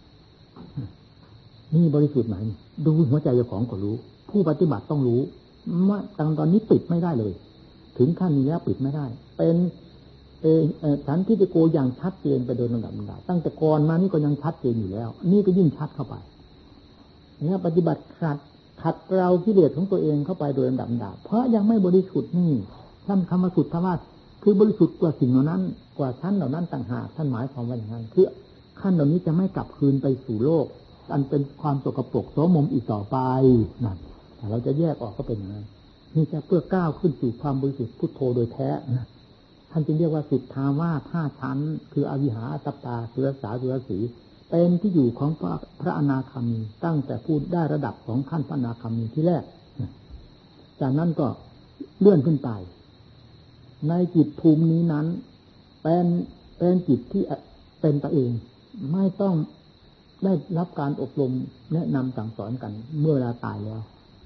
นี่บริสุทธิ์ไหมดูหัวใจเจ้าของก็รู้ผู้ปฏิบัติต้องรู้ว่าตอนนี้ปิดไม่ได้เลยถึงขั้นนี้แล้วปิดไม่ได้เป็นสันทิฏฐิโกอย่างชัดเจนไปโดยลำดับตั้งแต่ก่อนมานี่ก็ยังชัดเจนอยู่แล้วนี่ก็ยิ่งชัดเข้าไปแล้วปฏิบัติขัดเกลากิเลสของตัวเองเข้าไปโดยลำดับเพราะยังไม่บริสุทธิ์นี่ท่านคำว่าสุทธวาสคือบริสุทธิ์กว่าสิ่งเหล่านั้นกว่าชั้นเหล่านั้นต่างหากท่านหมายความว่าอย่างนั้นคือขั้นเหล่านี้จะไม่กลับคืนไปสู่โลกอันเป็นความสกปรกโสมมอีกต่อไปนั่นเราจะแยกออกก็เป็นอย่างนั้นนี่จะเพื่อก้าวขึ้นสู่ความบริสุทธิ์พุทโธโดยแท้ท่านจึงเรียกว่าสุทธาวาส5ชั้นคืออวิหาอัตตาสุรสาสุรสีเป็นที่อยู่ของพระอนาคามีตั้งแต่พูดได้ระดับของขั้นพระอนาคามีที่แรกจากนั้นก็เลื่อนขึ้นไปในจิตภูมินี้นั้นเป็นจิตที่เป็นตัวเองไม่ต้องได้รับการอบรมแนะนำสั่งสอนกันเมื่อเวลาตายแล้ว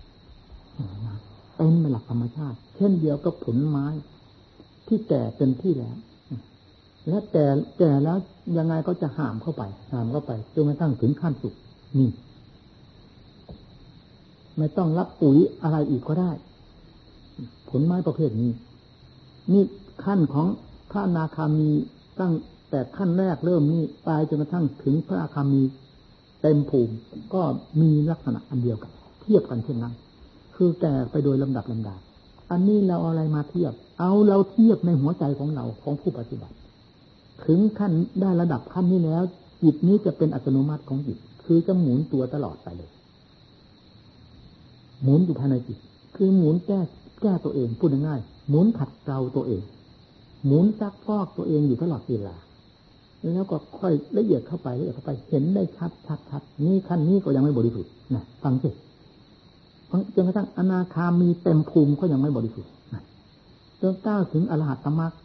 เป็นหลักธรรมชาติเช่นเดียวกับผลไม้ที่แก่เต็มที่แล้วและแก่แล้วยังไงก็จะหามเข้าไปจนกระทั่งถึงขั้นสุกนี่ไม่ต้องรับปุ๋ยอะไรอีกก็ได้ผลไม้ประเภทนี้นี่ขั้นของพระอนาคามีตั้งแต่ขั้นแรกเริ่มนี่ไปจนกระทั่งถึงพระอนาคามีเต็มภูมิก็มีลักษณะอันเดียวกันเทียบกันเช่นนั้นคือแก่ไปโดยลำดับอันนี้เราเอาอะไรมาเทียบเราเทียบในหัวใจของเราของผู้ปฏิบัติถึงขั้นได้ระดับขั้นนี้แล้วจิตนี้จะเป็นอัตโนมัติของจิตคือจะหมุนตัวตลอดไปเลยหมุนอยู่ภายในจิตคือหมุนแก้ตัวเองพูดง่ายๆหมุนขัดเกลาตัวเองหมุนซักฟอกตัวเองอยู่ตลอดเวลาแล้วก็ค่อยละเอียดเข้าไปเห็นได้ชัดนี่ขั้นนี้ก็ยังไม่บริสุทธิ์นะฟังสิจนกระทั่งอนาคามีเต็มภูมิก็ยังไม่บริสุทธิ์จนก้าวถึงอรหัตตมรรค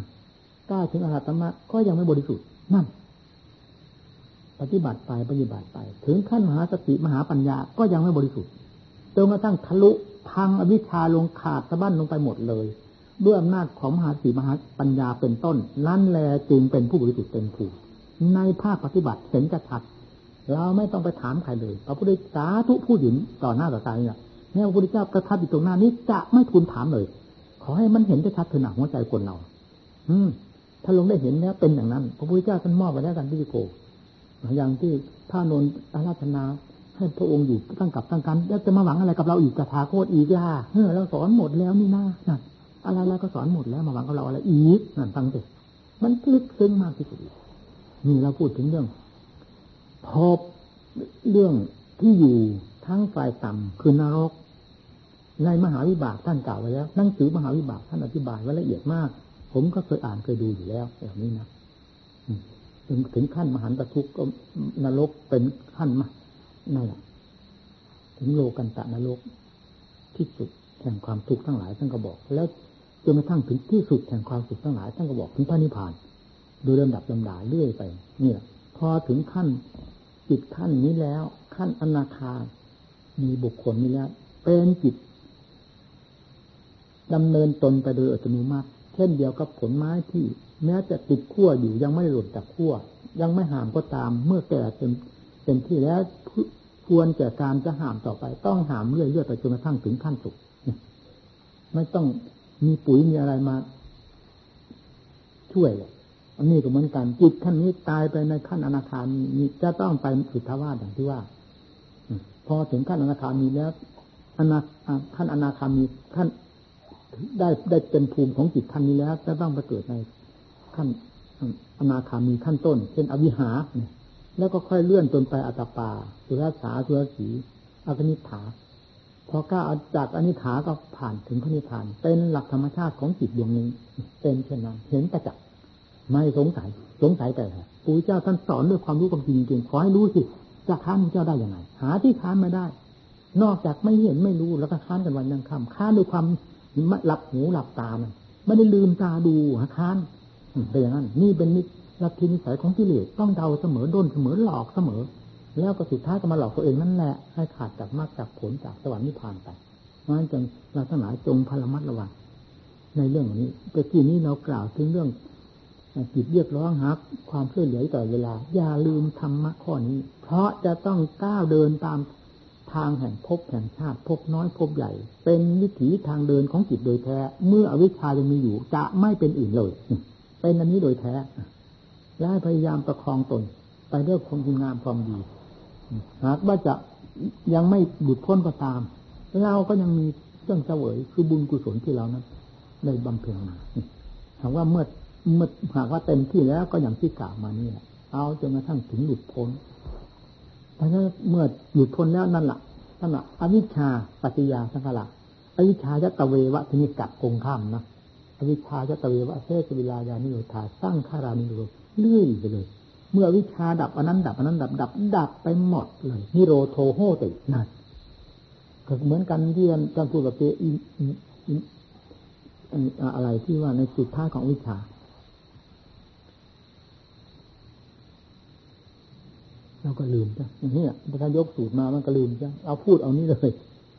ก็ยังไม่บริสุทธิ์นั่นปฏิบัติไปถึงขั้นมหาสติมหาปัญญาก็ยังไม่บริสุทธิ์จนกระทั่งทะลุพังอวิชชาลงขาดสะบั้นลงไปหมดเลยด้วยอำนาจของมหาสติมหาปัญญาเป็นต้นนั่นแลจึงเป็นผู้บริสุทธิ์เต็มภูมิในภาคปฏิบัติเห็นจะชัดเราไม่ต้องไปถามใครเลยพระพุทธสาธุผู้หญิงต่อหน้าต่อตาเนี่ยพระพุทธเจ้าประทับอยู่ตรงหน้านี้จะไม่ทูลถามเลยขอให้มันเห็นได้ชัดเถอะหนักหัวใจคนเราถ้าลงได้เห็นแล้วเป็นอย่างนั้นพระพุทธเจ้าท่านมอบไว้แล้วกันพิจิโกอย่างที่พระนนท์อาราธนาให้พระองค์อยู่ตั้งกับตั้งกันแล้วจะมาหวังอะไรกับเราอีกกระถาโคตรอีกล่ะเราสอนหมดแล้วนี่นะนั่นอะไรก็สอนหมดแล้วมาหวังกับเราอะไรอีกนั่นฟังสิมันลึกซึ้งมากที่สุดนี่เราพูดถึงเรื่องพบเรื่องที่อยู่ทั้งฝ่ายต่ำคือนรกในมหาวิบากท่านกล่าวไว้แล้วหนังสือมหาวิบากท่านอธิบายไว้ละเอียดมากผมก็เคยอ่านเคยดูอยู่แล้วแบบนี้นะถึงขั้นมหันตทุกข์ก็นรกเป็นขั้นมานั่นแหละถึงโลกันตะนรกที่สุดแห่งความทุกข์ทั้งหลายท่านก็บอกแล้วจนกระทั่งถึงที่สุดแห่งความสุขทั้งหลายท่านก็บอกถึงพระนิพพานโดยลำดับลำดาเรื่อยไปเนี่ยพอถึงขั้นจิตขั้นนี้แล้วขั้นอนาคามีบุคคลนี้แล้วเป็นจิตดำเนินตนไปโดยอัตโนมัติเช่นเดียวกับผลไม้ที่แม้จะติดขั้วอยู่ยังไม่หลุดจากขั้วยังไม่ห่ามก็ตามเมื่อแก่เต็มที่แล้วควรแก่การจะห่ามต่อไปต้องห่ามเรื่อยๆไปจนกระทั่งถึงขั้นสุกไม่ต้องมีปุ๋ยมีอะไรมาช่วยอันนี้ก็เหมือนกันจิตขั้นนี้ตายไปในขั้นอนาคามีจะต้องไปสุทธาวาสอย่างที่ว่าพอถึงขั้นอนาคามีแล้วขั้นอนาคามีขั้นได้เป็นภูมิของจิตขั้นนี้แล้วจะต้องไปเกิดในขั้นอนาคามีขั้นต้นเช่นอวิหาแล้วก็ค่อยเลื่อนจนไปอัตตปาสุรสาสุรสีอคนิฏฐาพอก้าวจากอนิฏฐาก็ผ่านถึงพระนิพพานเป็นหลักธรรมชาติของจิตดวงนี้เป็นเช่นนั้นเห็นประจักษ์ไม่สงสัยแต่พระพุทธเจ้าท่านสอนด้วยความรู้ความจริงจริงขอให้รู้สิจะค้านพระเจ้าได้ยังไงหาที่ค้านไม่ได้นอกจากไม่เห็นไม่รู้แล้วก็ค้านกันวันยังค่ำค้านด้วยความหลับหูหลับตามันไม่ได้ลืมตาดูค้านเป็นอย่างนั้นนี่เป็นลัทธินิสัยของกิเลสต้องเดาเสมอด้นเสมอหลอกเสมอแล้วก็สุดท้ายก็มาหลอกตัวเองนั่นแหละให้ขาดจากมรรคจากผลจากสวรรค์นิพพานไปเพราะฉะนั้นจึงเราทั้งหลายจงพระมัดระวังในเรื่องนี้แต่ที่นี้เรากล่าวถึงเรื่องจิตเรียกร้องหาความช่วยเหลือต่อเวลาอย่าลืมธรรมะข้อนี้เพราะจะต้องก้าวเดินตามทางแห่งภพแห่งชาติภพน้อยภพใหญ่เป็นวิถีทางเดินของจิตโดยแท้เมื่ออวิชชายังมีอยู่จะไม่เป็นอื่นเลยเป็นอันนี้โดยแท้และพยายามประคองตนไปด้วยความงามความดีหากว่าจะยังไม่หลุดพ้นก็ตามเราก็ยังมีเครื่องเสวยคือบุญกุศลที่เรานั้นได้บำเพ็ญมาถามว่าเมื่อหากว่าเต็มที่แล้วก็อย่างที่กล่าวมานี่แหละเอาจนกระทั่งถึงหลุดพ้นเพราะฉะนั้นเมื่อหลุดพ้นแล้วนั่นแหละอวิชชาปัจจยาสังขารอวิชชาจะตะเววะที่นี่กัดคงข้ามนะอวิชชาจะตะเววะเทศวิลายานิโรธาสร้างขารานิโรธเลื่อยไปเลยเมื่อวิชาดับอันนั้นดับอันนั้นดับไปหมดเลยนิโรโทโหตินั่นก็เหมือนกันที่อาจารย์พูดกับอะไรที่ว่าในสุดท้ายของวิชาเราก็ลืมจ้ะอย่างนี้ถ้ายกสูตรมามันก็ลืมจ้ะเอาพูดเอานี้เลย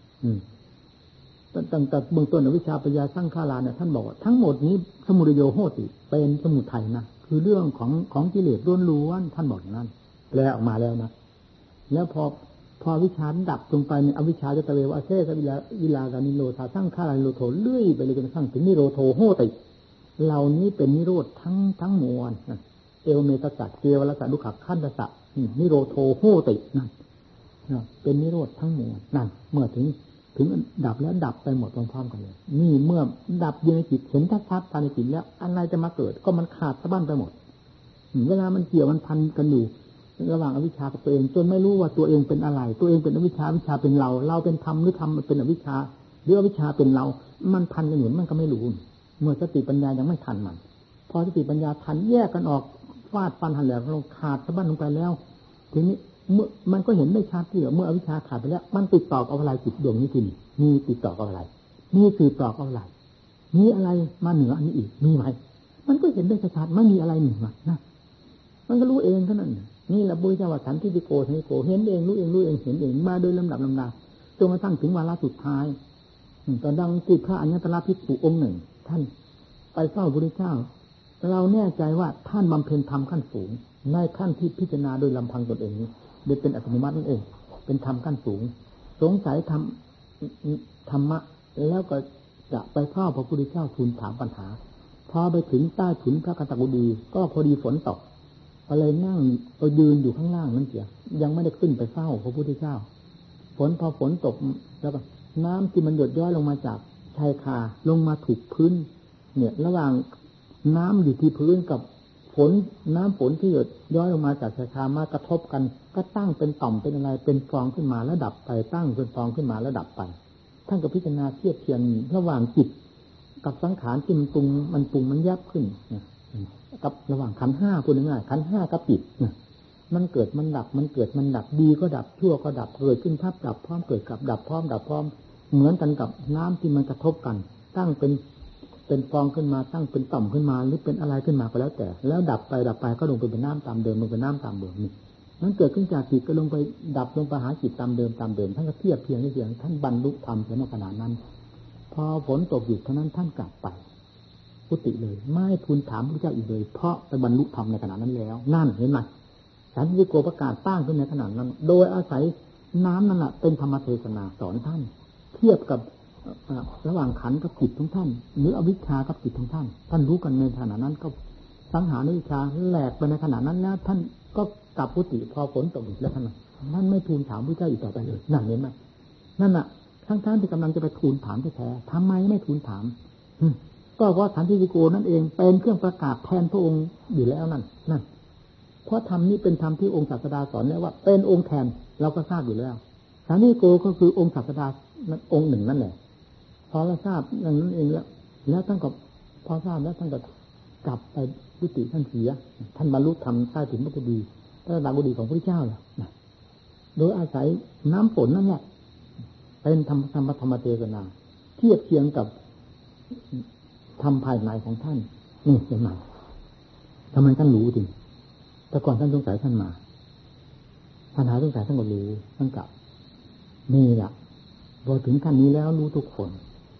ตั้งแต่เบื้องต้นอวิชชาปัญญาสร้างขาราเนี่ยท่านบอกว่าทั้งหมดนี้สมุทัยโยโหติเป็นสมุทัยนะคือเรื่องของกิเลสล้วนๆท่านบอกอย่างนั้นแปลออกมาแล้วนะแล้วพอวิชาดับลงไปในอวิชชาจะตะเววะเทสวิลากานิโรธาสร้างขารานิโรโทเลื่อยไปเลยจนกระทั่งถึงนิโรโทโหติเหล่านี้เป็นนิโรธทั้งมวลเอวเมตสัจเกวรสัจดุขขันธสัจนิโรโทโหตินั่นเป็นนิโรธทั้งมวลนั่นเมื่อถึงดับแล้วดับไปหมดพร้อมๆกันเลยนี่เมื่อดับอยู่ในจิตเห็นชัดๆภายในจิตแล้วอะไรจะมาเกิดก็มันขาดสะบั้นไปหมดเวลามันเกี่ยวมันพันกันอยู่ระหว่างอวิชชากับตัวเองจนไม่รู้ว่าตัวเองเป็นอะไรตัวเองเป็นอวิชชาวิชาเป็นเราเป็นธรรมหรือธรรมเป็นอวิชชาหรืออวิชชาเป็นเรามันพันกันอยู่มันก็ไม่รู้เมื่อสติปัญญายังไม่ทันมันพอสติปัญญาทันแยกกันออกฟาดฟันหันแหลกลงขาดสะบั้นลงไปแล้วทีนี้เมื่อมันก็เห็นได้ชัดที่เมื่ออวิชชาขาดไปแล้วมันติดต่อกับอะไรจิตดวงนี้ทีนี้มีติดต่อกับอะไรมีสืบต่อกับอะไรมีอะไรมาเหนืออันนี้อีกมีไหมมันก็เห็นได้ชัดไม่มีอะไรเหนือนะมันก็รู้เองเท่านั้นนี่แหละบุญเจ้าว่าสันติโกเทโกเห็นเองรู้เองเห็นเองมาโดยลำดับลำดาจนกระทั่งถึงวาระสุดท้ายตอนดังกุฎพระอัญญตระภิกษุองค์หนึ่งท่านไปเฝ้าพระพุทธเจ้าเราแน่ใจว่าท่านบำเพ็ญธรรมขั้นสูงในขั้นที่พิจารณาโดยลำพังตนเองนี้โดยเป็นอัตโนมัตินั่นเองเป็นธรรมขั้นสูงสงสัยธรรมะแล้วก็จะไปเฝ้าพระพุทธเจ้าทูลถามปัญหาพอไปถึงใต้ถุนพระกตกุฎีก็พอดีฝนตกก็เลยนั่งก็ยืนอยู่ข้างล่างนั่นเสียยังไม่ได้ขึ้นไปเฝ้าพระพุทธเจ้าพอฝนตกแล้วก็น้ำที่มันหยดย้อยลงมาจากชายคาลงมาถูกพื้นเนี่ยระหว่างน้ำอยู่ที่พื้นกับน้ำฝนที่หยดย้อยลงมาจากชายคามากระทบกันก็ตั้งเป็นต่อมเป็นอะไรเป็นฟองขึ้นมาแล้วดับไปตั้งเป็นฟองขึ้นมาแล้วดับไปท่านก็พิจารณาเทียบเทียงระหว่างจิตกับสังขารที่มันปรุงมันยับขึ้นกับระหว่างขันธ์ห้าพูดง่ายๆขันธ์ห้ากับจิตมันเกิดมันดับมันเกิดมันดับดีก็ดับชั่วก็ดับเกิดขึ้นทับดับพร้อมเกิดกับดับพร้อมดับพร้อมเหมือนกันกับน้ำที่มันกระทบกันตั้งเป็นฟองขึ้นมาตั้งเป็นต่อมขึ้นมาหรือเป็นอะไรขึ้นมาก็แล้วแต่แล้วดับไปก็ลงไปเป็นน้ำตามเดิมลงเป็นน้ำตามเดิมนี่มันเกิดขึ้นจากจิตก็ลงไปดับลงไปหาจิตตามเดิมท่านก็เทียบเทียงได้เพียงท่านบรรลุธรรมในขณะนั้นพอฝนตกหยุดเท่านั้นท่านกลับไปกุฏิเลยไม่ทูลถามพระเจ้าอีกเลยเพราะไปบรรลุธรรมในขณะนั้นแล้วนั่นเห็นไหมสันติโกประกาศตั้งขึ้นในขณะนั้นโดยอาศัยน้ำนั่นแหละเป็นธรรมเทศนาสอนท่านเทียบกับระหว่างขันธ์กับจิตของท่านหรืออวิชชากับจิตของท่านรู้กันในขณะนั้นก็สังหารวิชชาแหลกไปในขณะนั้นแล้วท่านก็กลับกุฏิพอฝนตกอีกแล้วท่านไม่ทูลถามพระเจ้าอีกต่อไปเลยนั่นเห็นไหมนั่นน่ะทั้งที่กำลังจะไปทูลถามแท้ๆทำไมไม่ทูลถามก็เพราะสันติโกนั่นเองเป็นเครื่องประกาศแทนพระองค์อยู่แล้วนั่นเพราะธรรมนี้เป็นธรรมที่องค์ศาสดาสอนแล้วว่าเป็นองค์แทนเราก็ทราบอยู่แล้วสันติโกก็คือองค์ศาสดาองค์หนึ่งนั่นแหละพอเราทราบอย่างนั้นเองแล้วท่านก็พอทราบแล้วท่านก็กลับไปกุฏิท่านเสียท่านบรรลุธรรมใต้ถุนพระกุฎีพระดากุฎีของพระเจ้าแหละโดยอาศัยน้ำฝนนั่นแหละเป็นธรรมเทศนาเทียบเคียงกับธรรมภายในของท่านนี่เป็นไงทำไมท่านรู้จริงแต่ก่อนท่านสงสัยท่านมาปัญหาสงสัยท่านก็รู้ท่านกลับนี่แหละพอถึงขั้นนี้แล้วรู้ทุกคน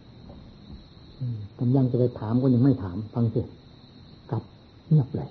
กำลังจะไปถามก็ยังไม่ถามฟังสิกลับเงียบเลย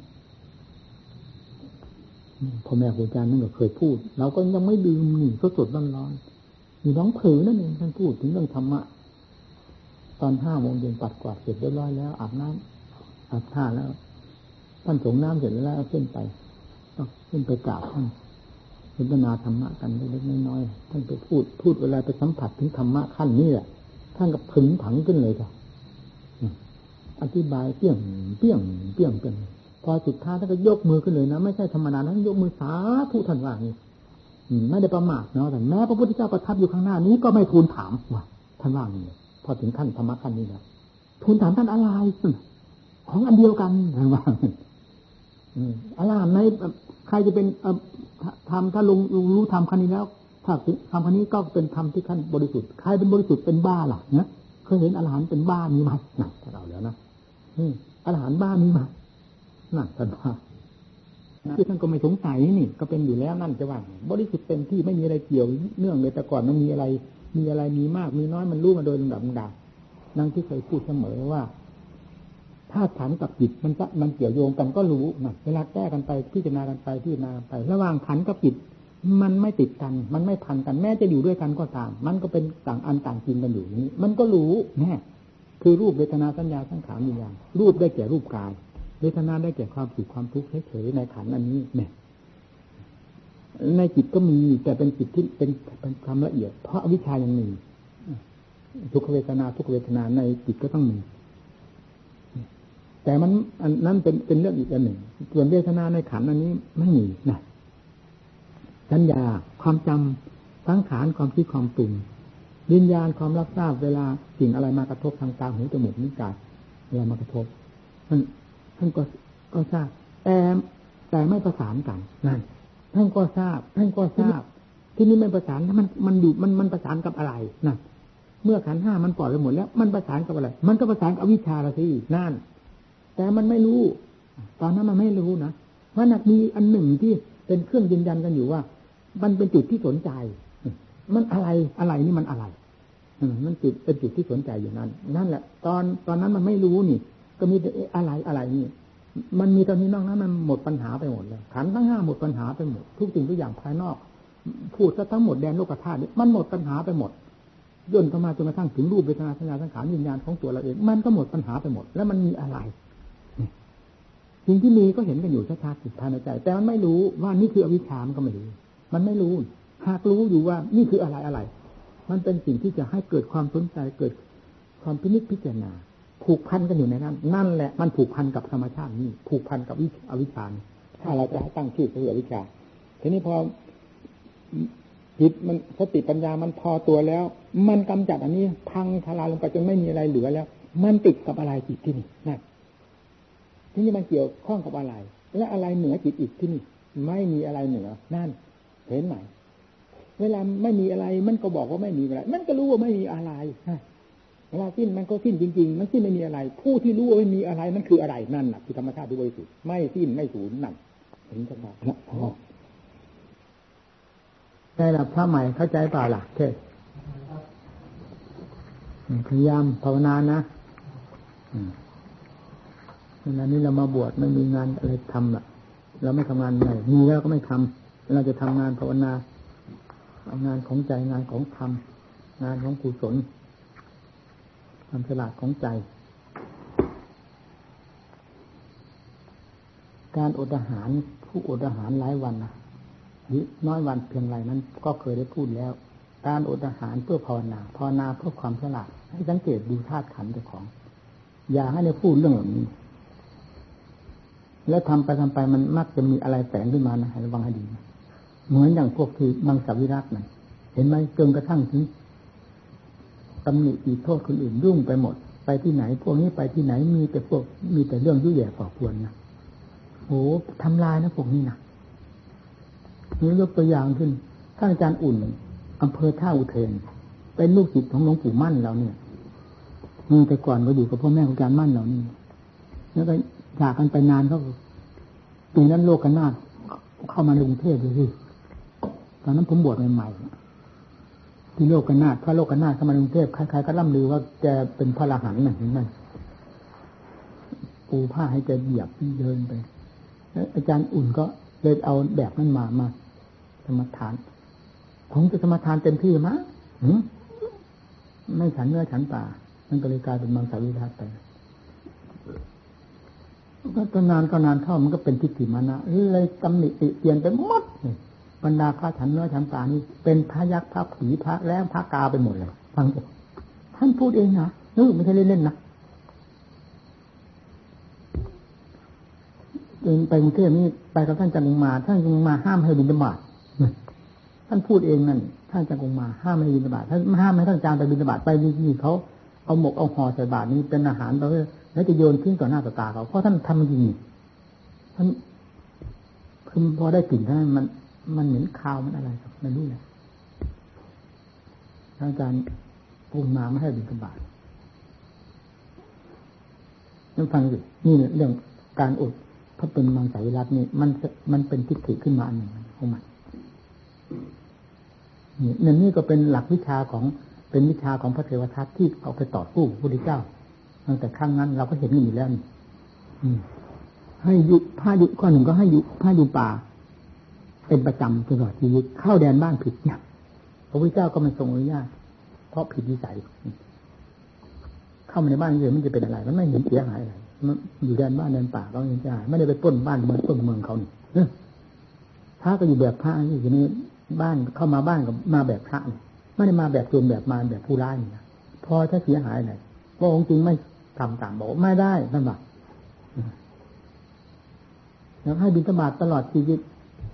พ่อแม่ครูอาจารย์นั่นก็เคยพูดเราก็ยังไม่ดื่มนี่สดๆร้อนๆอยู่น้องผือนั่นเองท่านพูดถึงเรื่องธรรมะตอน5 โมงเย็นปัดกวาดเสร็จเรียบร้อยแล้วอาบน้ำอาบท่าแล้วท่านส่งน้ำเสร็จแล้วขึ้นไปกราบท่านนทนาธรรมะกันเล็กๆน้อยๆท่านไปพูดเวลาไปสัมผัสถึงธรรมะขั้นนี้แหละท่านก็ผึ่งผังขึ้นเลยจ้ะอธิบายเปี้ยงพอสุดท้ายท่านก็ยกมือขึ้นเลยนะไม่ใช่ธรรมดาท่านยกมือสาธุท่านว่านี่ไม่ได้ประมาทเนาะแต่แม้พระพุทธเจ้าประทับอยู่ข้างหน้านี้ก็ไม่ทูลถามว่าท่านว่านี่พอถึงขั้นธรรมะขั้นนี้แล้วทูลถามท่านอะไรของอันเดียวกันท่านว่าอะไรในใครจะเป็นธรรมถ้าลงรู้ธรรมขั้นนี้แล้วถ้าธรรมขั้นนี้ก็เป็นธรรมที่ขั้นบริสุทธิ์ใครเป็นบริสุทธิ์เป็นบ้าล่ะเนี่ยเคยเห็นอรหันต์เป็นบ้ามีไหมนั่นเราแล้วนะอรหันต์บ้ามีไหมนั่นท่านว่าที่ท่านก็ไม่สงสัยนี่ก็เป็นอยู่แล้วนั่นจะว่าบริสุทธิ์เต็มที่ไม่มีอะไรเกี่ยวเนื่องเลยแต่ก่อนมันมีอะไรมีมากมีน้อยมันรู้มาโดยลำดับดังที่เคยพูดเสมอว่าถ้าขันกับจิตมันเกี่ยวโยงกันก็รู้นะเวลาแก้กันไปพิจารณากันไประหว่างขันกับจิตมันไม่ติดกันมันไม่พันกันแม้จะอยู่ด้วยกันก็ตามมันก็เป็นต่างอันต่างจริงกันอยู่นี้มันก็รู้แน่คือรูปเวทนาสัญญาสังขารวิญญาณรูปได้แก่รูปกายเวทนาได้แก่ความสุขความทุกข์เฉยๆในขันอันนี้เนี่ยในจิตก็มีแต่เป็นจิตที่เป็นความละเอียดเพราะอวิชชายังมีทุกขเวทนาในจิตก็ต้องมีแต่มันอันนั้นเป็นเรื่องอีกอันหนึ่งส่วนเวทนาในขันอันนี้ไม่มีนะสัญญาความจำสังขารความคิดความปรุงวิญญาณความรับทราบเวลาสิ่งอะไรมากระทบทางตาหูจมูกนิ้วกายเวลามากระทบท่านก็ทราบแต่ไม่ประสานกันนั่นท่านก็ทราบที่นี่ไม่ประสานมันอยู่มันประสานกับอะไรนั่นเมื่อขันธ์ห้ามันปล่อยไปหมดแล้วมันประสานกับอะไรมันก็ประสานกับอวิชชาละสินั่นแต่มันไม่รู้ตอนนั้นมันไม่รู้นะเพราะนักมีอันหนึ่งที่เป็นเครื่องยืนยันกันอยู่ว่ามันเป็นจุดที่สนใจมันอะไรนี่มันอะไรมันเป็นจุดที่สนใจอยู่นั่นแหละตอนนั้นมันไม่รู้นี่ก็มีแต่อะไรนี่มันมีตอนนี้นอกนั้นมันหมดปัญหาไปหมดเลยขันธ์ทั้งห้าหมดปัญหาไปหมดทุกสิ่งทุกอย่างภายนอกพูดซะทั้งหมดแดนโลกธาตุนี่มันหมดปัญหาไปหมดย่นเข้ามาจนกระทั่งถึงรูปเวทนาสัญญาสังขารวิญญาณของตัวเราเองมันก็หมดปัญหาไปหมดแล้วมันมีอะไรสิ่งที่มีก็เห็นกันอยู่ชัดๆภายในใจแต่มันไม่รู้ว่านี่คืออวิชชามันก็ไม่รู้มันไม่รู้หากรู้อยู่ว่านี่คืออะไรมันเป็นสิ่งที่จะให้เกิดความสนใจเกิดความพินิจพิจารณาผูกพันกันอยู่ในนั้นนั่นแหละมันผูกพันกับธรรมชาตินี่ผูกพันกับอวิชชาถ้าเราจะตั้งชื่อคืออวิชชาทีนี้พอจิตมันสติปัญญามันพอตัวแล้วมันกำจัดอันนี้พังทลายลงไปจนไม่มีอะไรเหลือแล้วมันติดกับอะไรจิตที่นี่นั่นที่นี่มันเกี่ยวข้องกับอะไรและอะไรเหนือจิตอีกที่นี่ไม่มีอะไรเหนือนั่นเห็นไหมเวลาไม่มีอะไรมันก็บอกว่าไม่มีอะไรมันก็รู้ว่าไม่มีอะไรเวลาสิ้นมันก็สิ้นจริงๆมันสิ้นไม่มีอะไรผู้ที่รู้ว่าไม่มีอะไรนั่นคืออะไรนั่นน่ะคือธรรมชาติที่บริสุทธิ์ไม่สิ้นไม่สูญนั่นเห็นชัดๆนะได้ละพระใหม่เข้าใจเปล่าล่ะเทศพยายามภาวนานะเวลานี้เรามาบวชไม่มีงานอะไรทำล่ะเราไม่ทำงานไหนมีแล้วก็ไม่ทำเราจะทำงานภาวนาเอางานของใจงานของธรรมงานของกุศลความฉลาดของใจการอดอาหารผู้อดอาหารหลายวันนะน้อยวันเพียงไรนั้นก็เคยได้พูดแล้วการอดอาหารเพื่อภาวนาเพื่อความฉลาดให้สังเกตดูธาตุขันธ์เจ้าของอย่าให้ได้พูดเรื่องเหล่านี้แล้วทำไปมันมักจะมีอะไรแฝงขึ้นมานะให้ระวังให้ดีเหมือนอย่างพวกที่มังสวิรัตินั่นเห็นไหมจนกระทั่งถึงตำหนิตีโทษคนอื่นยุ่งไปหมดไปที่ไหนพวกนี้ไปที่ไหนมีแต่เรื่องยุ่ยแย่ก่อควรนะโอ้ทำลายนะพวกนี้นะนี่ยกตัวอย่างขึ้นท่านอาจารย์อุ่นอำเภอท่าอุเทนเป็นลูกศิษย์ของหลวงปู่มั่นเราเนี่ยแต่ก่อนก็อยู่กับพ่อแม่ของอาจารย์มั่นเรานี่แล้วก็จากกันไปนานเขาปีนั้นโลกนาถเข้ามาในกรุงเทพเลยสิตอนนั้นผมบวชใหม่ๆที่โลกนาถพระโลกนาถเข้ามาในกรุงเทพใครๆก็ล่ำลือว่าแกเป็นพระอรหันต์นั่นปูผ้าให้แกเหยียบเดินไปอาจารย์อุ่นก็เลยเอาแบบนั้นมาสมทานผมจะสมทานเต็มที่มั้ยไม่ฉันเนื้อฉันป่ามันก็เลยกลายเป็นมังสวิรัติไปก็นานเข้ามันก็เป็นทิฏฐิมานะเลยตำหนิติเตียนไปหมดบรรดาพระฉันเนื้อฉันปลานี่เป็นพระยักษ์พระผีพระแร้พระกาไปหมดเลยฟังสิท่านพูดเองนะไม่ใช่เล่นๆนะไปกรุงเทพนี่ไปกับท่านจันทร์มาท่านจันทร์มาห้ามให้บิณฑบาตท่านพูดเองนั่นท่านจันทร์มาห้ามให้บิณฑบาตท่านห้ามให้ท่านจางไปบิณฑบาตไปนี่เขาเอาหมกเอาห่อใส่บาตรนี่เป็นอาหารไปแล้วจะโยนทิ้งต่อหน้าต่อตาเขาเพราะท่านทำจริงท่านคือพอได้กลิ่นท่านมันเหม็นคาวมันอะไรครับไม่รู้เลยอาจารย์ปรุงมาไม่ให้บิณฑบาตนั่นฟังสินี่เรื่องการอดพระเป็นมังสวิรัตินี่มันเป็นทิฏฐิขึ้นมาอันหนึ่งของมันนี่ก็เป็นหลักวิชาของเป็นวิชาของพระเทวทัตที่เอาไปต่อสู้พระพุทธเจ้าตั้งแต่ครั้งนั้นเราก็เห็นอยู่แล้วนี่ให้ยุผ้ายุข้อหนึ่งก็ให้ยุผ้ายุป่าเป็นประจำตลอดชีวิตเข้าแดนบ้านผิดเนี่ยพระพุทธเจ้าก็ไม่ทรงอนุญาตเพราะผิดวิสัยเข้ามาในบ้านเฉยมันจะเป็นอะไรมันไม่เห็นเสียหายอะไรมันอยู่แดนบ้านแดนป่าเราเห็นจะไม่ได้ไปปล้นบ้านเมืองต้นเมืองเขานี่พระก็อยู่แบบพระอยู่ในบ้านเข้ามาบ้านกับมาแบบพระนี่ไม่ได้มาแบบโจรแบบมารแบบผู้ร้ายนี่นะพอถ้าเสียหายอะไรพระองค์จริงไม่ทำตามบอกไม่ได้นั่นหรอกแล้วให้บิณฑบาตตลอดชีวิต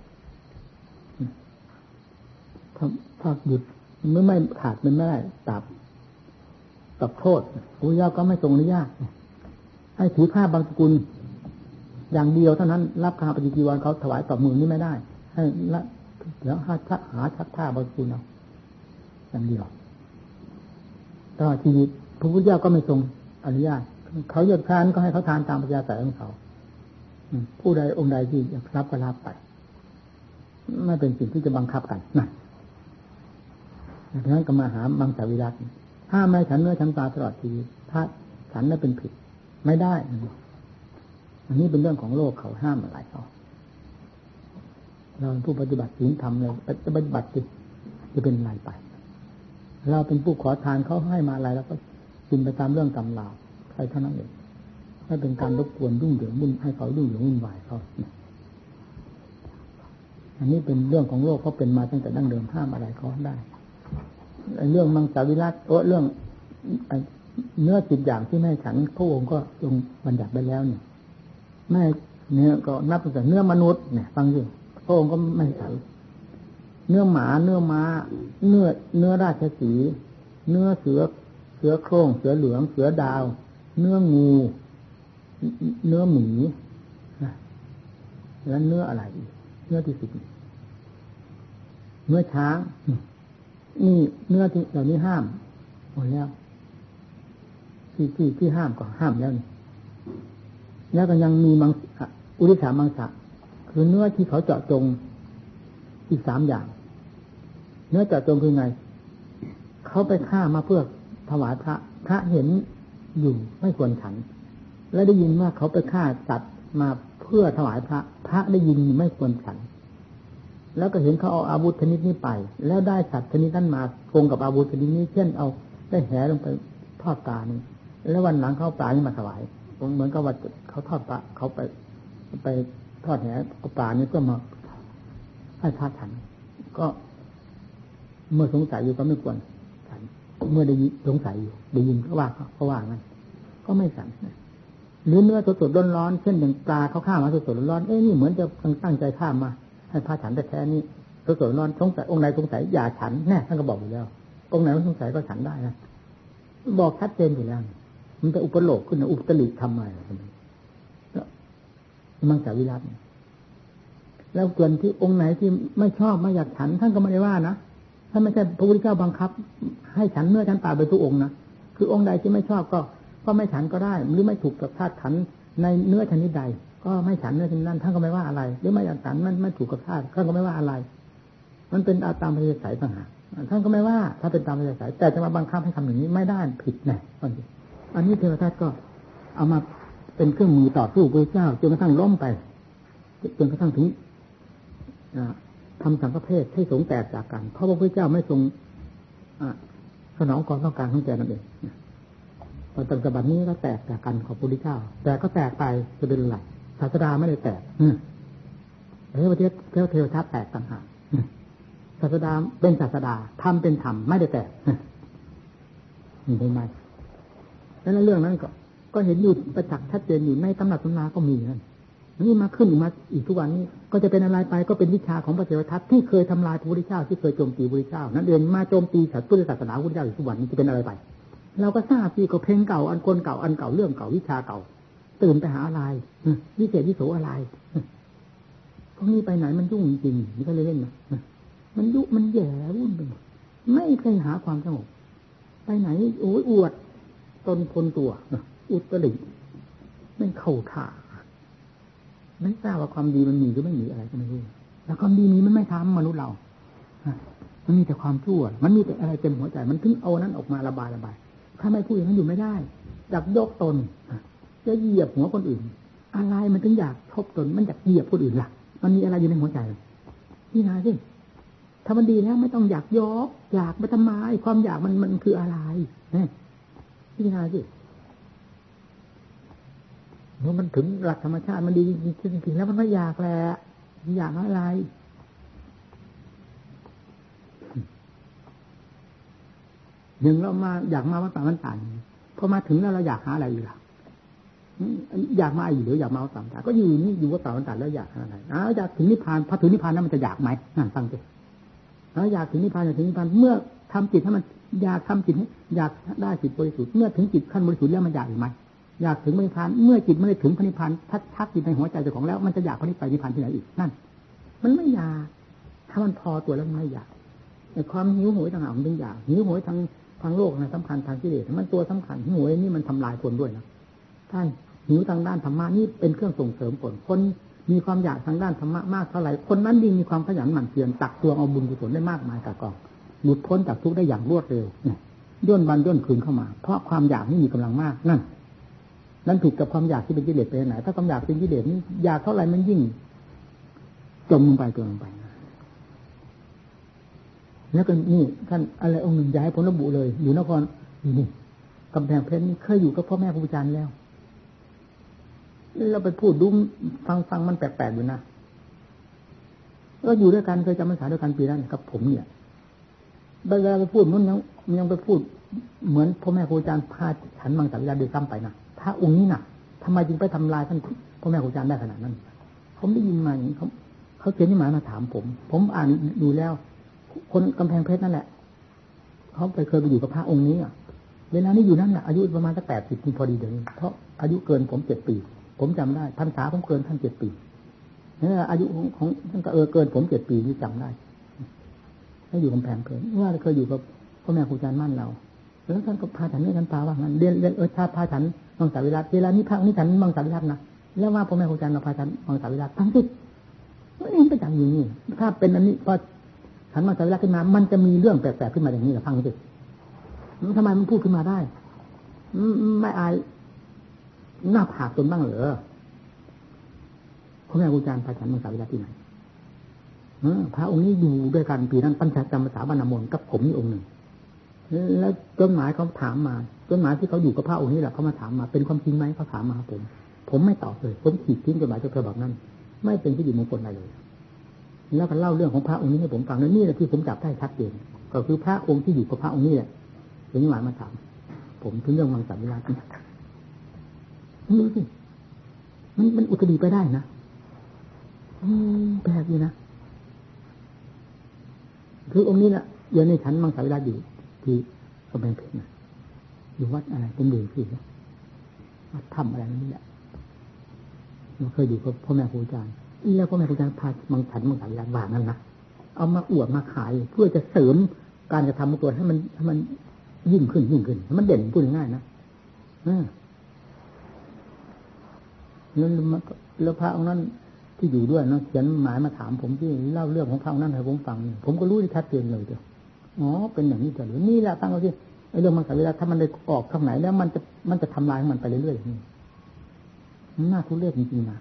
ถ้าหยุดไม่ขาดมันไม่ได้ตับโทษพระเจ้าก็ไม่ทรงอนุญาตให้ถือผ้าบางสกุลอย่างเดียวเท่านั้นรับผ้าปฏิจีวรเขาถวายต่อมือนี่ไม่ได้ให้ละแล้วหาชักผ้าบางสกุลเอาอย่างเดียวตลอดชีวิตพระพุทธเจ้าก็ไม่ทรงอนุญาตเขาอยากทานก็ให้เขาทานตามปัญญาสายของเขาผู้ใดองค์ใดที่อยากรับก็รับไปไม่เป็นสิ่งที่จะบังคับกันนะดังนั้นก็มาหามังสวิรัติห้ามไม่ฉันเนื้อฉันปลาตลอดชีวิตถ้าฉันนั้นเป็นผิดไม่ได้อันนี้เป็นเรื่องของโลกเขาห้ามอะไรเขาเราผู้ปฏิบัติศีลธรรมเลยจะปฏิบัติจะเป็นอะไรไปเราเป็นผู้ขอทานเขาให้มาอะไรแล้วก็กินไปตามเรื่องตามราวใครเท่านั้นเองไม่เป็นการรบกวนยุ่งเหยิงวุ่นให้เขายุ่งเหยิงวุ่นวายเขาอันนี้เป็นเรื่องของโลกเขาเป็นมาตั้งแต่ดั้งเดิมห้ามอะไรเขาได้เรื่องมังสวิรัติเรื่องเนื้อจิตอย่างที่ไม่ฉันพระองค์ก็ทรงบัญญัติไปแล้วเนี่ยไม่เนื้อก็นับตั้งแต่เนื้อมนุษย์เนี่ยฟังสิพระองค์ก็ไม่ฉันเนื้อหมาเนื้อม้าเนื้อราชสีห์เนื้อเสือโคร่งเสือเหลืองเสือดาวเนื้องูเนื้อหมีแล้วเนื้ออะไรอีกเนื้อที่สิบเนื้อช้างนี่เนื้อที่เหล่านี้ห้ามหมดแล้วที่ห้ามก็ห้ามแล้วนี่แล้วก็ยังมีอุริสามังสะคือเนื้อที่เขาเจาะจงอีก3 อย่างเนื้อเจาะจงคือไงเขาไปฆ่ามาเพื่อถวายพระเห็นอยู่ไม่ควรฉันและได้ยินว่าเขาไปฆ่าสัตว์มาเพื่อถวายพระได้ยินไม่ควรฉันแล้วก็เห็นเขาเอาอาวุธชนิดนี้ไปแล้วได้สัตว์ชนิดนั้นมาโกงกับอาวุธชนิดนี้เช่นเอาได้แหลงไปทอดปลานี่แล้ววันหลังเขาปลานี่มาถวายเหมือนกับว่าเขาทอดปลาเขาไปทอดแหเอาปลานี่ก็มาให้พระฉันก็เมื่อสงสัยอยู่ก็ไม่ควรฉันเมื่อได้สงสัยอยู่ได้ยินเขาว่างั้นก็ไม่ฉันหรือเนื้อสดๆร้อนๆเช่นอย่างปลาเขาฆ่ามาสดๆร้อนๆนี่เหมือนจะตั้งใจฆ่ามาให้พระฉันแต่แท้นี่สดๆร้อนสงสัยองค์ใดสงสัยอย่าฉันแน่ท่านก็บอกอยู่แล้วองค์ไหนไม่สงสัยก็ฉันได้นะบอกชัดเจนอยู่แล้วมันจะอุปโลกขึ้นนะอุตริทำไมมังสวิรัติแล้วส่วนที่องค์ไหนที่ไม่ชอบไม่อยากฉันท่านก็ไม่ได้ว่านะท่านไม่ใช่พระพุทธเจ้าบังคับให้ฉันเนื้อฉันปลาไปทุกองค์นะคือองค์ใดที่ไม่ชอบก็ไม่ฉันก็ได้หรือไม่ถูกกับธาตุขันในเนื้อชนิดใดก็ไม่ฉันเนื้อชนิดนั้นท่านก็ไม่ว่าอะไรหรือไม่อยากฉันมันไม่ถูกกับธาตุท่านก็ไม่ว่าอะไรมันเป็นตามพระเยสายต่างหากท่านก็ไม่ว่าถ้าเป็นตามพระเยสายแต่จะมาบังคับให้ทำอย่างนี้ไม่ได้ผิดแน่อันนี้เทวทัตก็เอามาเป็นเครื่องมือต่อสู้พระเจ้าจนกระทั่งล้มไปจนกระทั่งถึงทำสังฆเพศให้สงฆ์แตกจากกันเพราะพระพุทธเจ้าไม่ทรงสนองความต้องการของแกนั่นเองตอนตั้งแต่บัดนี้ก็แตกจากกันของพระพุทธเจ้าแต่ก็แตกไปจะเป็นไรศาสดาไม่ได้แตกเทวทัตแตกต่างหากศาสดาเป็นศาสดาธรรมเป็นธรรมไม่ได้แตกเห็นไหมแล้วเรื่องนั้นก็เห็นอยู่ประจักษ์ชัดเจนอยู่ในตำหนักตำนาก็มีนั่นนี่มาขึ้นมาอีกทุกวันนี้ก็จะเป็นอะไรไปก็เป็นวิชาของพระเทวทัตที่เคยทำลายพระพุทธเจ้าที่เคยโจมตีพระพุทธเจ้านั่นเองมาโจมตีพุทธศาสนาพระพุทธเจ้าอยู่ทุกวันนี้จะเป็นอะไรไปเราก็ทราบที่ก็เพลงเก่าอันคนเก่าอันเก่าเรื่องเก่าวิชาเก่าตื่นไปหาอะไรวิเศษวิโสอะไรพวกนี้ไปไหนมันยุ่งจริงนี่ก็เลยเล่นนะมันยุ่งมันแย่วุ่นไปหมดไม่เคยหาความสงบไปไหนโอ้ยอวดตนคนตัวอุตริไม่เข้าท่าไม่ทราบว่าความดีมันมีหรือไม่มีอะไรก็ไม่รู้แล้วความดีนี้มันไม่ทำมนุษย์เรามันมีแต่ความชั่วมันมีแต่อะไรเต็มหัวใจมันถึงเอานั้นออกมาระบายถ้าไม่พูดอย่างนั้นอยู่ไม่ได้อยากยกตนจะเหยียบหัวคนอื่นอะไรมันถึงอยากทบตนมันอยากเหยียบคนอื่นล่ะมันมีอะไรอยู่ในหัวใจนี่นะสิถ้ามันดีแล้วไม่ต้องอยากยกอยากมาทำไมความอยากมันคืออะไรนี่นะสิเมื่อมันถึงหลักธรรมชาติมันดีจริงๆแล้วมันไม่อยากแหละอยากอะไรหนึ่งเรามาอยากมาวัดป่ามันต่างพอมาถึงแล้วเราอยากหาอะไรอยู่ล่ะอยากมาอยู่หรืออยากมาวัดป่ามันต่างก็อยู่นี่อยู่วัดป่ามันต่างแล้วอยากอะไรอยากถึงนิพพานพอถึงนิพพานนั้นมันจะอยากไหมนั่นฟังสิแล้วอยากถึงนิพพานอยากถึงนิพพานเมื่อทำจิตให้มันอยากทำจิตให้อยากได้จิตบริสุทธิ์เมื่อถึงจิตขั้นบริสุทธิ์แล้วมันอยากอีกไหมอยากถึงนิพพานเมื่อจิตไม่ได้ถึงนิพพานทักอยู่ในหัวใจเจ้าของแล้วมันจะอยากนิพพานที่ไหนอีกนั่นมันไม่อยากถ้ามันพอตัวแล้วมันไม่อยากไอ้ความหิวโหยต่างหากมันเป็นอยากหิวโหยทางโลกนะสำคัญทางกิเลสมันตัวสำคัญหิวโหยนี่มันทำลายคนด้วยนะท่านหิวทางด้านธรรมะนี่เป็นเครื่องส่งเสริมคนมีความอยากทางด้านธรรมะมากเท่าไหร่คนนั้นยิ่งมีความขยันหมั่นเพียรตักตวงเอาบุญกุศลได้มากมายกะกองหลุดพ้นจากทุกข์ได้อย่างรวดเร็วย่นวันย่นคืนเข้ามาเพราะความอยากนี่มีกำลังมากนั่นผิดกับความอยากที่เป็นกิเลสไปไหนถ้าความอยากเป็นกิเลสนี่อยากเท่าไหร่มันยิ่งจมลงไปแล้วก็นี่ท่านอะไรองค์หนึ่งย้ายผลระบุเลยอยู่นครอยู่นี่กำแพงเพชรนี่เคยอยู่กับพ่อแม่ครูอาจารย์แล้วเราไปพูดดูฟังมันแปลกๆอยู่นะก็อยู่ด้วยกันเคยจำพรรษาด้วยกันปีนั้นกับผมเนี่ยเวลาไปพูดนู้นยังไปพูดเหมือนพ่อแม่ครูอาจารย์พาฉันมังสวิรัติโดยซ้ำไปนะพระองค์นี้น่ะทำไมจึงไปทำลายท่านพ่อแม่ครูอาจารย์ได้ขนาดนั้นผมได้ยินมาอย่างนี้เขาเขียนที่หมายมาถามผมอ่านดูแล้วคนกำแพงเพชรนั่นแหละเขาเคยไปอยู่กับพระองค์นี้เวลานี้อยู่นั่นแหละอายุประมาณสัก80พอดีเดี๋ยวนี้เพราะอายุเกินผม7 ปีผมจำได้พรรษาผมเกินท่าน7 ปีนี่อายุของท่านก็เกินผม7 ปีนี่จำได้ให้อยู่กำแพงเพชรว่าเคยอยู่กับพ่อแม่ครูอาจารย์มั่นเราแล้วท่านก็พาฉันนี่ท่านพาว่างั้นเรียนถ้าพาฉันมังสวิรัติเวลานี้พระนี้ฉันมังสวิรัตินะแล้วว่าพ่อแม่ครูอาจารย์เราพาฉันมังสวิรัติทั้งที่นี่เป็นอย่างนี้ถ้าเป็นอันนี้พอฉันมังสวิรัติขึ้นมามันจะมีเรื่องแปลกๆขึ้นมาอย่างนี้เหรอฟังสิทำไมมันพูดขึ้นมาได้ไม่อายหน้าผากตนบ้างเหรอพ่อแม่ครูอาจารย์พาฉันมังสวิรัติที่ไหนพระองค์นี้อยู่ด้วยกันปีนั้นปัญจจำพรรษาบรรณมนต์กับผมนี่องค์หนึ่งแล้วจดหมายเขาถามมาจดหมายที่เขาอยู่กับพระองค์นี้แหละเขามาถามมาเป็นความจริงไหมเขาถามมาผมไม่ตอบเลยผมขีดทิ้งจดหมายฉบับนั้นไม่เป็นที่อยู่มงคลอะไรเลยแล้วก็เล่าเรื่องของพระองค์นี้ให้ผมฟังนี่แหละที่ผมจับได้ชัดเจนก็คือพระองค์ที่อยู่กับพระองค์นี้แหละเป็นนิหมายมาถามผมถึงเรื่องมังสวิรัตินี่สิมันอุตริไปได้นะแปลกอยู่นะคือองค์นี้แหละเดี๋ยวในฉันมังสวิรัติอยู่ที่กำแพงเพชรนะอยู่วัดอะไรผมดูที่วัดถ้ำอะไรนั่นแหละเราเคยอยู่กับพ่อแม่ครูอาจารย์แล้วพ่อแม่ครูอาจารย์พามังสวิรัติว่างั้นนะเอามาอวดมาขายเพื่อจะเสริมการกระทำของตัวให้มันยิ่งขึ้นให้มันเด่นพูดง่ายๆนะแล้วพระองค์นั้นที่อยู่ด้วยเนาะเขียนหมายมาถามผมที่เล่าเรื่องของพระองค์นั้นให้ผมฟังผมก็รู้ที่ชัดเจนเลยเดียวอ๋อเป็นอย่างนี้แต่หรือนี่แหละตั้งเอาที่ไอ้เรื่องมังสวิรัติถ้ามันได้ออกข้างไหนแล้วมันจะทำลายมันไปเรื่อยๆอย่างนี้น่าทุเรศจริงๆนะ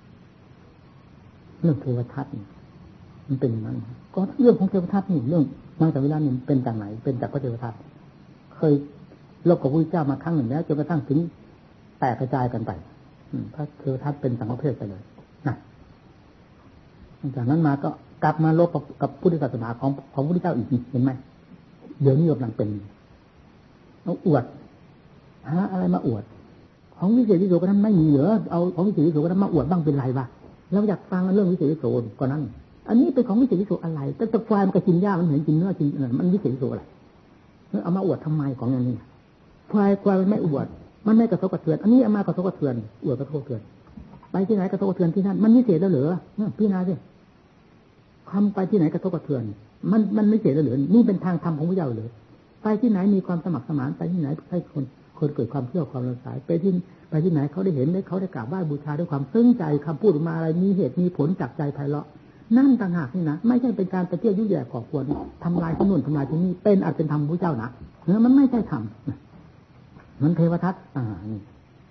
เรื่องเทวทัตมันเป็นอย่างนั้นก็เรื่องของเทวทัตนี่เรื่องมังสวิรัตินี่เป็นจากไหนเป็นจากพระเทวทัตเคยรบกับพระพุทธเจ้ามาครั้งหนึ่งแล้วจนกระทั่งถึงแตกกระจายกันไปพระเทวทัตเป็นสังฆเพศไปเลยนะจากนั้นมาก็กลับมาลบกับพุทธศาสนาของพระพุทธเจ้าอีกเห็นไหมเดี๋ยวนี้กำลังเป็นเอาอวดหาอะไรมาอวดของวิเศษวิโสก็นั้นไม่มีเหรอเอาของวิเศษวิโสก็นั้นมาอวดบ้างเป็นไรวะเราอยากฟังเรื่องวิเศษวิโสก็นั้นอันนี้เป็นของวิเศษวิโสอะไรแต่ตะควายมันก็กินหญ้ามันเห็นกินเนื้อกินมันวิเศษวิโสอะไรเอามาอวดทำไมของอย่างนี้ควายมันไม่อวดมันไม่กระทบกระเทือนอันนี้เอามากระทบกระเทือนอวดกระทบกระเทือนไปที่ไหนกระทบกระเทือนที่นั่นมันวิเศษแล้วเหรอพี่นาสิทำไปที่ไหนกระทบกระเทือนมันไม่เสียเหลือนี่เป็นทางธรรมของพระเจ้าเลยไปที่ไหนมีความสมัครสมานไปที่ไหนให้คนเกิดความเชื่อความระสายไปที่ไหนเขาได้เห็นได้เขาได้กราบไหว้บูชาด้วยความซึ้งใจคำพูดออกมาอะไรมีเหตุมีผลจากใจไพเราะนั่นต่างหากนี่นะไม่ใช่เป็นการไปเที่ยวยุ่ยแย่ก่อกวนทำลายที่นู่นทำลายที่นี่เป็นอาจเป็นธรรมพระเจ้านะมันไม่ใช่ธรรมมันเทวทัตนี่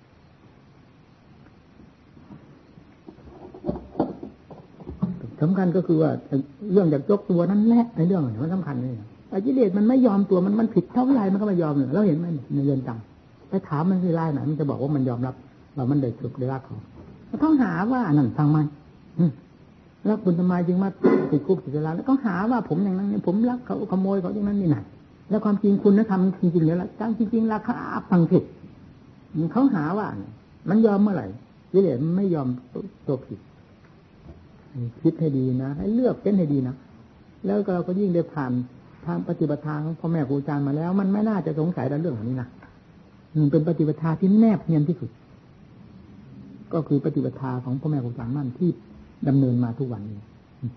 สำคัญก็คือว่าเรื่องจากยกตัวนั้นแหละในเรื่องมันสำคัญเลยไอ้กิเลสมันไม่ยอมตัวมันผิดเท่าไรมันก็ไม่ยอมเลยเราเห็นไหมในเรือนจำไปถามมันที่ไล่ไหนมันจะบอกว่ามันยอมรับว่ามันได้สุขได้รักเขาต้องหาว่านั่นฟังมันแล้วคุณทำไมจึงมาติดคุกติดตารางแล้วก็หาว่าผมอย่างนั้นผมรักเขาขโมยเขาอย่างนั้นนี่นะแล้วความจริงคุณทำจริงๆแล้วจริงๆราคาฟังผิดเขาหาว่ามันยอมเมื่อไหร่กิเลสมันไม่ยอมตัวผิดคิดให้ดีนะให้เลือกเป็นให้ดีนะแล้วเราก็ยิ่งได้ผ่านทางปฏิบัติทางของพ่อแม่ครูอาจารย์มาแล้วมันไม่น่าจะสงสัยในเรื่องนี้นะเป็นปฏิบัติทางที่แนบเนียนที่สุดก็คือปฏิบัติทางของพ่อแม่ครูอาจารย์มั่นที่ดำเนินมาทุกวันนี้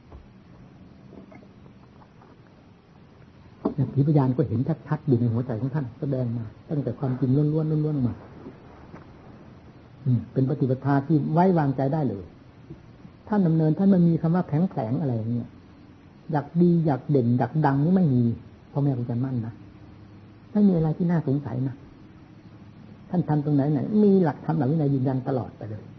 ผีพยานก็เห็นชัดๆอยู่ในหัวใจของท่านแสดงมาตั้งแต่ความจริงล้วนๆล้วนๆออกมาเป็นปฏิบัติทางที่ไว้วางใจได้เลยท่านดำเนินท่านไม่มีคำว่าแผลงอะไรเนี่ยอยากดีอยากเด่นอยากดังนี่ไม่มีพ่อแม่ครูอาจารย์มั่นนะไม่มีอะไรที่น่าสงสัยนะท่านทำตรงไหนมีหลักธรรมหลักวินัยยืนยันตลอดไปเลย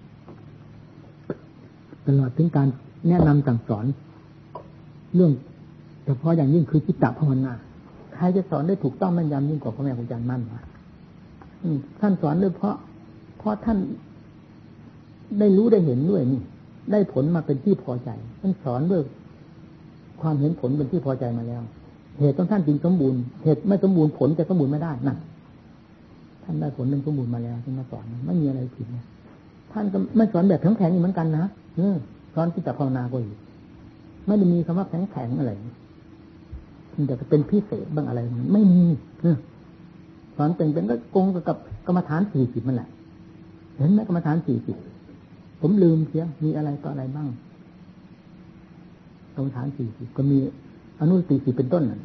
ตลอดถึงการแนะนำสั่งสอนเรื่องเฉพาะอย่างยิ่งคือจิตตภาวนาใครจะสอนได้ถูกต้องแม่นยำยิ่งกว่าพ่อแม่ครูอาจารย์มั่นนะท่านสอนด้วยเพราะท่านได้รู้ได้เห็นด้วยนี่ได้ผลมาเป็นที่พอใจท่านสอนด้วยความเห็นผลเป็นที่พอใจมาแล้วเหตุของท่านจริงสมบูรณ์เหตุไม่สมบูรณ์ผลจะสมบูรณ์ไม่ได้นั่นท่านได้ผลเป็นสมบูรณ์มาแล้วท่านมาสอนไม่มีอะไรผิดนะท่านก็ไม่สอนแบบแข็งๆเหมือนกันนะสอนจิตตภาวนาก็อีกไม่ได้มีคำว่าแข็งๆอะไรมันจะเป็นพิเศษบ้างอะไรไม่มีสอนเป็นก็กงกับกรรมฐาน40มันแหละเห็นไหมกรรมฐาน40ผมลืมเสียมีอะไรต่ออะไรบ้างกรรมฐาน40ก็มีอนุสติ40เป็นต้นน่ะ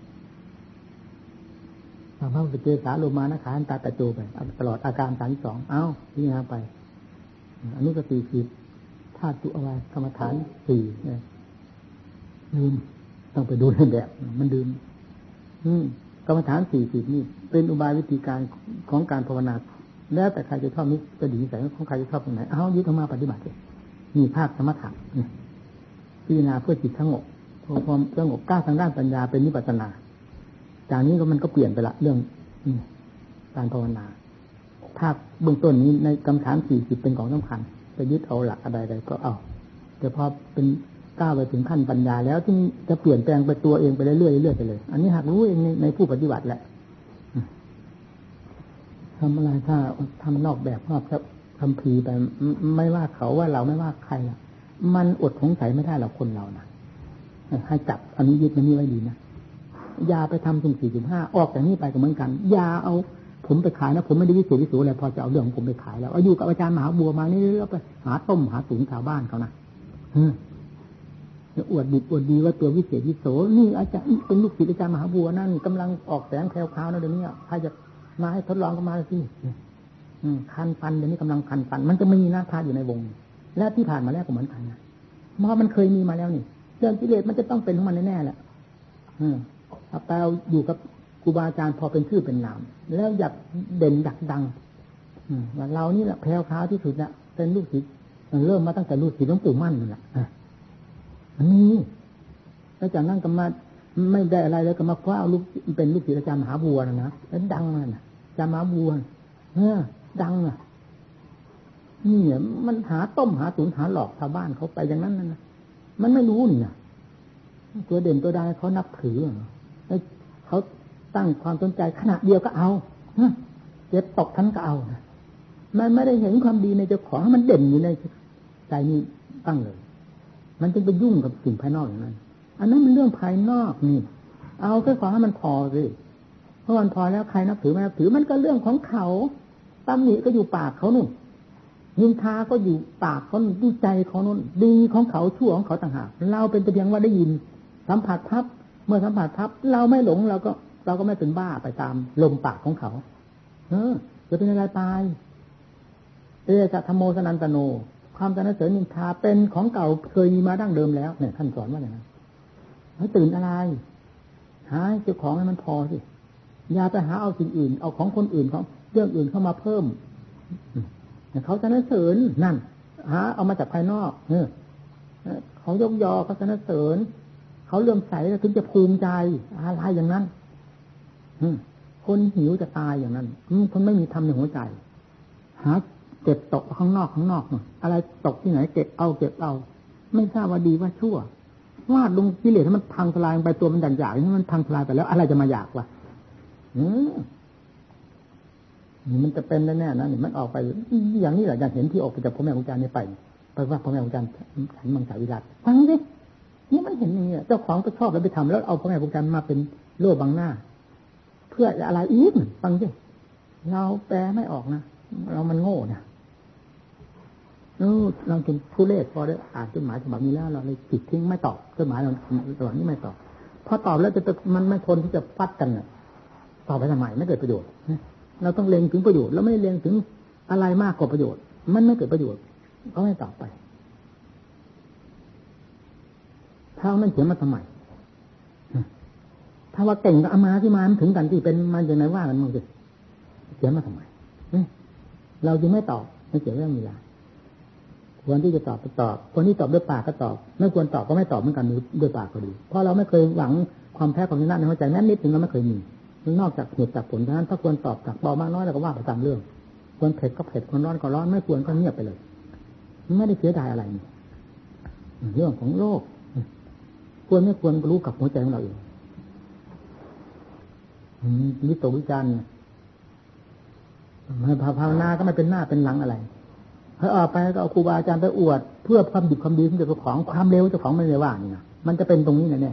พระพุทธเจ้าสาโลมานะขาอันตาตะโจไปตลอดอาการ32นี่นะไปอนุสติ10ธาตุจุอวายกรรมฐาน4เนี่ยลืมต้องไปดูในแบบมันลืมกรรมฐาน40นี่เป็นอุบายวิธีการของการภาวนาแล้วแต่ใครจะชอบนี้จะดีใส่ของใครจะชอบตรงไหนยึดออกมาปฏิบัตินี่ภาคสมถะพิจารณาเพื่อจิตสงบพอสงบก้าวทางด้านปัญญาเป็นวิปัสสนาจากนี้ก็มันก็เปลี่ยนไปละเรื่องการภาวนาภาคเบื้องต้นนี้ในกรรมฐาน40เป็นของสำคัญจะยึดเอาหลักอะไรๆก็เอาแต่พอเป็นก้าวไปถึงขั้นปัญญาแล้วที่จะเปลี่ยนแปลงไปตัวเองไปเรื่อยๆไปเลยอันนี้หากรู้เองในผู้ปฏิบัติแหละทำอะไรถ้าทำนอกแบบนอกคำพีไปไม่ว่าเขาว่าเราไม่ว่าใครล่ะมันอดสงสัยไม่ได้หรอกคนเรานะให้จับอันนี้ยึดมันนี่ไว้ดีนะอย่าไปทำสุ่ม4.5ออกจากนี้ไปก็เหมือนกันอย่าเอาผมไปขายนะผมไม่ได้วิเศษวิโสอะไรพอจะเอาเรื่องของผมไปขายแล้วอยู่กับอาจารย์มหาบัวมานี่แล้วไปหาต้มหาตุ๋นชาวบ้านเขานะอวดดิบอวดดีว่าตัววิเศษวิโสนี่อาจารย์เป็นลูกศิษย์อาจารย์มหาบัวนั่นกำลังออกแสงแถวๆนะเดี๋ยวนี้ใครจะมาให้ทดลองก็มาสิคันฟันเดี๋ยวนี้กำลังคันฟันมันจะมีนะพาอยู่ในวงและที่ผ่านมาแล้วก็เหมือนกันนะเพราะมันเคยมีมาแล้วนี่เรื่องกิเลสมันจะต้องเป็นของมันแน่ๆแหละเอาไปเอาอยู่กับครูบาอาจารย์พอเป็นชื่อเป็นนามแล้วอยากเด่นอยากดังว่าเรานี่แหละแพรวพราวที่สุดเนี่ยเป็นลูกศิษย์เริ่มมาตั้งแต่ลูกศิษย์หลวงปู่มั่นนี่แหละอันนี้แล้วจากนั้นก็มาไม่ได้อะไรแล้วก็มาคว้าเอาลูกเป็นลูกศิษย์อาจารย์มหาบัวนะแล้วดังนะอาจารย์มหาบัวดังอ่ะนี่มันหาต้มหาตุ๋นหาหลอกชาวบ้านเขาไปอย่างนั้นนะมันไม่รู้นี่นะตัวเด่นตัวดังเขานับถือเขาตั้งความสนใจขณะเดียวก็เอาเจ็บตกท่านก็เอามันไม่ได้เห็นความดีในเจ้าของให้มันเด่นอยู่ในใจนี้ตั้งเลยมันจึงไปยุ่งกับสิ่งภายนอกอย่างนั้นอันนั้นเป็นเรื่องภายนอกนี่เอาแค่ขอให้มันพอสิเพราะมันพอแล้วใครนับถือไม่นับถือมันก็เรื่องของเขาตำหนิก็อยู่ปากเขานู่นนินทาก็อยู่ปากเขาดูใจเขานู่นดีของเขาชั่วของเขาต่างหากเราเป็นแต่เพียงว่าได้ยินสัมผัสทับเมื่อสัมผัสทับเราไม่หลงเราก็ไม่เป็นบ้าไปตามลมปากของเขาจะเป็นอะไรตายจะธรรมโมสนันตโนความสรรเสริญนินทาเป็นของเก่าเคยมีมาดั้งเดิมแล้วเนี่ยท่านสอนว่าอย่างนั้นให้ตื่นอะไรหาเจ้าของให้มันพอสิอย่าไปหาเอาสิ่งอื่นเอาของคนอื่นของเรื่องอื่นเข้ามาเพิ่มเขาสรรเสริญนั่นหาเอามาจากภายนอกเขายกยอเขาสรรเสริญเขาเลื่อมใสถึงจะภูมิใจอะไรอย่างนั้นคนหิวจะตายอย่างนั้นคนไม่มีธรรมในหัวใจหาเก็บตกข้างนอกอะไรตกที่ไหนเก็บเอาไม่ทราบว่าดีว่าชั่ววาดลงกิเลสให้มันพังทลายไปตัวมันอยากให้มันพังทลายไปแล้วอะไรจะมาอยากวะนี่มันจะเป็นแน่ๆนะนี่มันออกไปอย่างนี้แหละอยากเห็นที่ออกไปจากพ่อแม่ครูอาจารย์นี่ไปว่าพ่อแม่ครูอาจารย์ฉันมังสวิรัติฟังสินี่มันเห็นอย่างนี้เจ้าของก็ชอบแล้วไปทำแล้วเอาพ่อแม่ครูอาจารย์มาเป็นโล่บังหน้าเพื่ออะไรอีกฟังสิเราแปลไม่ออกนะเรามันโง่เนี่ยเราจนทุเรศพอได้อ่านจดหมายฉบับนี้แล้วเราเลยปิดทิ้งไม่ตอบจดหมายเราตอนนี้ไม่ตอบพอตอบแล้วมันไม่ทนที่จะฟัดกันน่ะตอบไปทำไมไม่เกิดประโยชน์เราต้องเล็งถึงประโยชน์แล้วไม่เล็งถึงอะไรมากกว่าประโยชน์มันไม่เกิดประโยชน์ก็ไม่ตอบไปถ้ามันเขียนมาทำไมถ้าว่าเก่งก็เอามาที่มาถึงกันที่เป็นมันอย่างไรว่ากันมึงสิเขียนมาทำไมเราจึงไม่ตอบไม่เสียเรื่องเวลาควรที่จะตอบก็ตอบคนที่ตอบด้วยปากก็ตอบไม่ควรตอบก็ไม่ตอบเหมือนกันด้วยปากก็ดีเพราะเราไม่เคยหวังความแพ้ความชนะในหัวใจแม้นิดนึงเราไม่เคยมีนอกจากเหตุจากผลเท่านั้นถ้าควรตอบจากเบามากน้อยเราก็ว่าไปตามเรื่องควรเผ็ดก็เผ็ดควรร้อนก็ร้อนไม่ควรก็เงียบไปเลยไม่ได้เสียดายอะไรเรื่องของโลกควรไม่ควรก็รู้กับหัวใจของเราเองวิตกวิจารณ์ภาวนาก็ไม่เป็นหน้าเป็นหลังอะไรให้ออกไปก็เอาครูบาอาจารย์ไปอวดเพื่อความดีของเจ้าของความเร็วเจ้าของไม่ได้ว่านี่นะมันจะเป็นตรงนี้แน่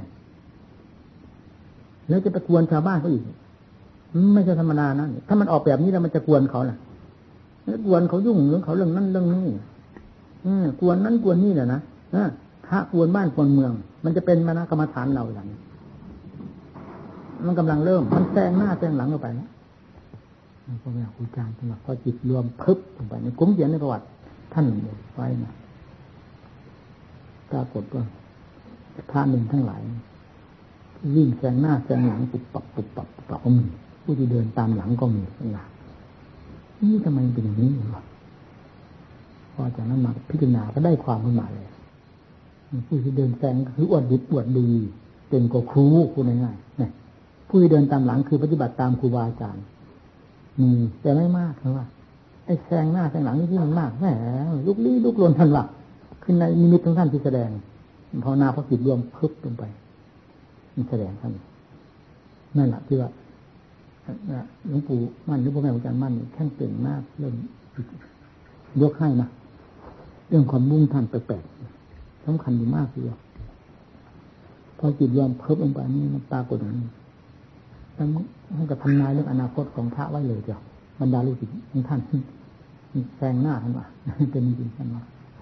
ๆแล้วจะไปกวนชาวบ้านเขาอีกไม่ใช่ธรรมดานะถ้ามันออกแบบนี้แล้วมันจะกวนเขาล่ะกวนเขายุ่งเรื่องเขาเรื่องนั้นเรื่องนี้กวนนั้นกวนนี่แหละนะพระกวนบ้านกวนเมืองมันจะเป็นมณกรรมฐานเราอย่างนี้มันกำลังเริ่มมันแซงหน้าแซงหลังเข้าไปนะพ่อแม่ครูอาจารย์สำหรับพอจิตรวมพึบลงไปในกุ้งเขียนในประวัติท่านไว้นะปรากฏว่าพระหนึ่งทั้งหลายวิ่งแซงหน้าแซงหลังปุบปับก็มีผู้ที่เดินตามหลังก็มีนะนี่ทำไมเป็นอย่างนี้วะพอจากนั้นมาพิจารณาก็ได้ความขึ้นมาเลยผู้ที่เดินแซงคืออวดดิบอวดดีเป็นกว่าครูพูดง่ายๆเนี่ยผู้ที่เดินตามหลังคือปฏิบัติตามครูบาอาจารย์มีแต่ไม่มากนะว่าไอ้แซงหน้าแซงหลังนี่ที่มันมากแหมลุกลี้ลุกลนทันว่าขึ้นในนิมิตของท่านที่แสดงภาวนาพอจิตรวมพึบลงไปมันแสดงท่านนั่นแหละที่ว่าหลวงปู่มั่นหรือพ่อแม่ครูอาจารย์มั่นท่านเก่งมากเรื่องยกให้นะเรื่องความมุ่งท่านแปลกๆสำคัญอยู่มากทีเดียวพอจิตรวมพึบลงไปนี่มันปรากฏอย่างนี้ท่านก็ทำนายเรื่องอนาคตของพระไว้เลยเดียวบรรดาลูกศิษย์ของท่านแซงหน้าท่านว่าเป็นจริงท่านว่า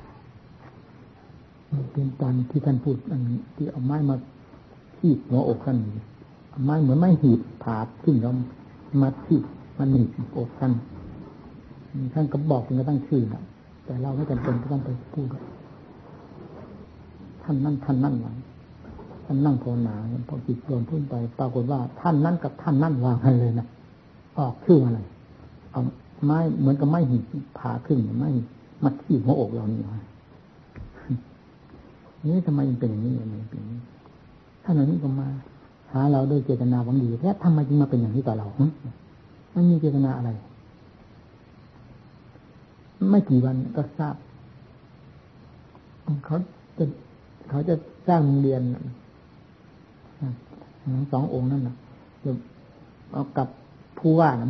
เป็นตอนที่ท่านพูดอันที่เอาไม้มาที่หัวอกท่านไม้เหมือนไม้หีบผาดขึ้นแล้วมาที่มันหนีบอกท่านท่านก็บอกเป็นกระทั่งชื่อนะแต่เราไม่จำเป็นต้องไปพูดท่านนั่นท่านนั่งภาวนาพอจิตรวมพุ่งไปปรากฏว่าท่านนั้นกับท่านนั่นวางกันเลยนะออกชื่ออะไรเอาไม้เหมือนกับไม้หีบผ่าขึ้นไม้มัดที่หัวอกเรานี่นี่ทำไมมันเป็นอย่างนี้มันเป็นอย่างนี้ท่านเหล่านี้ก็มาหาเราด้วยเจตนาหวังดีแท้ทำไมจึงมาเป็นอย่างนี้ต่อเราไม่มีเจตนาอะไรไม่กี่วันก็ทราบเขาจะสร้างโรงเรียนสององค์นั่นนะเอากับผู้ว่านะ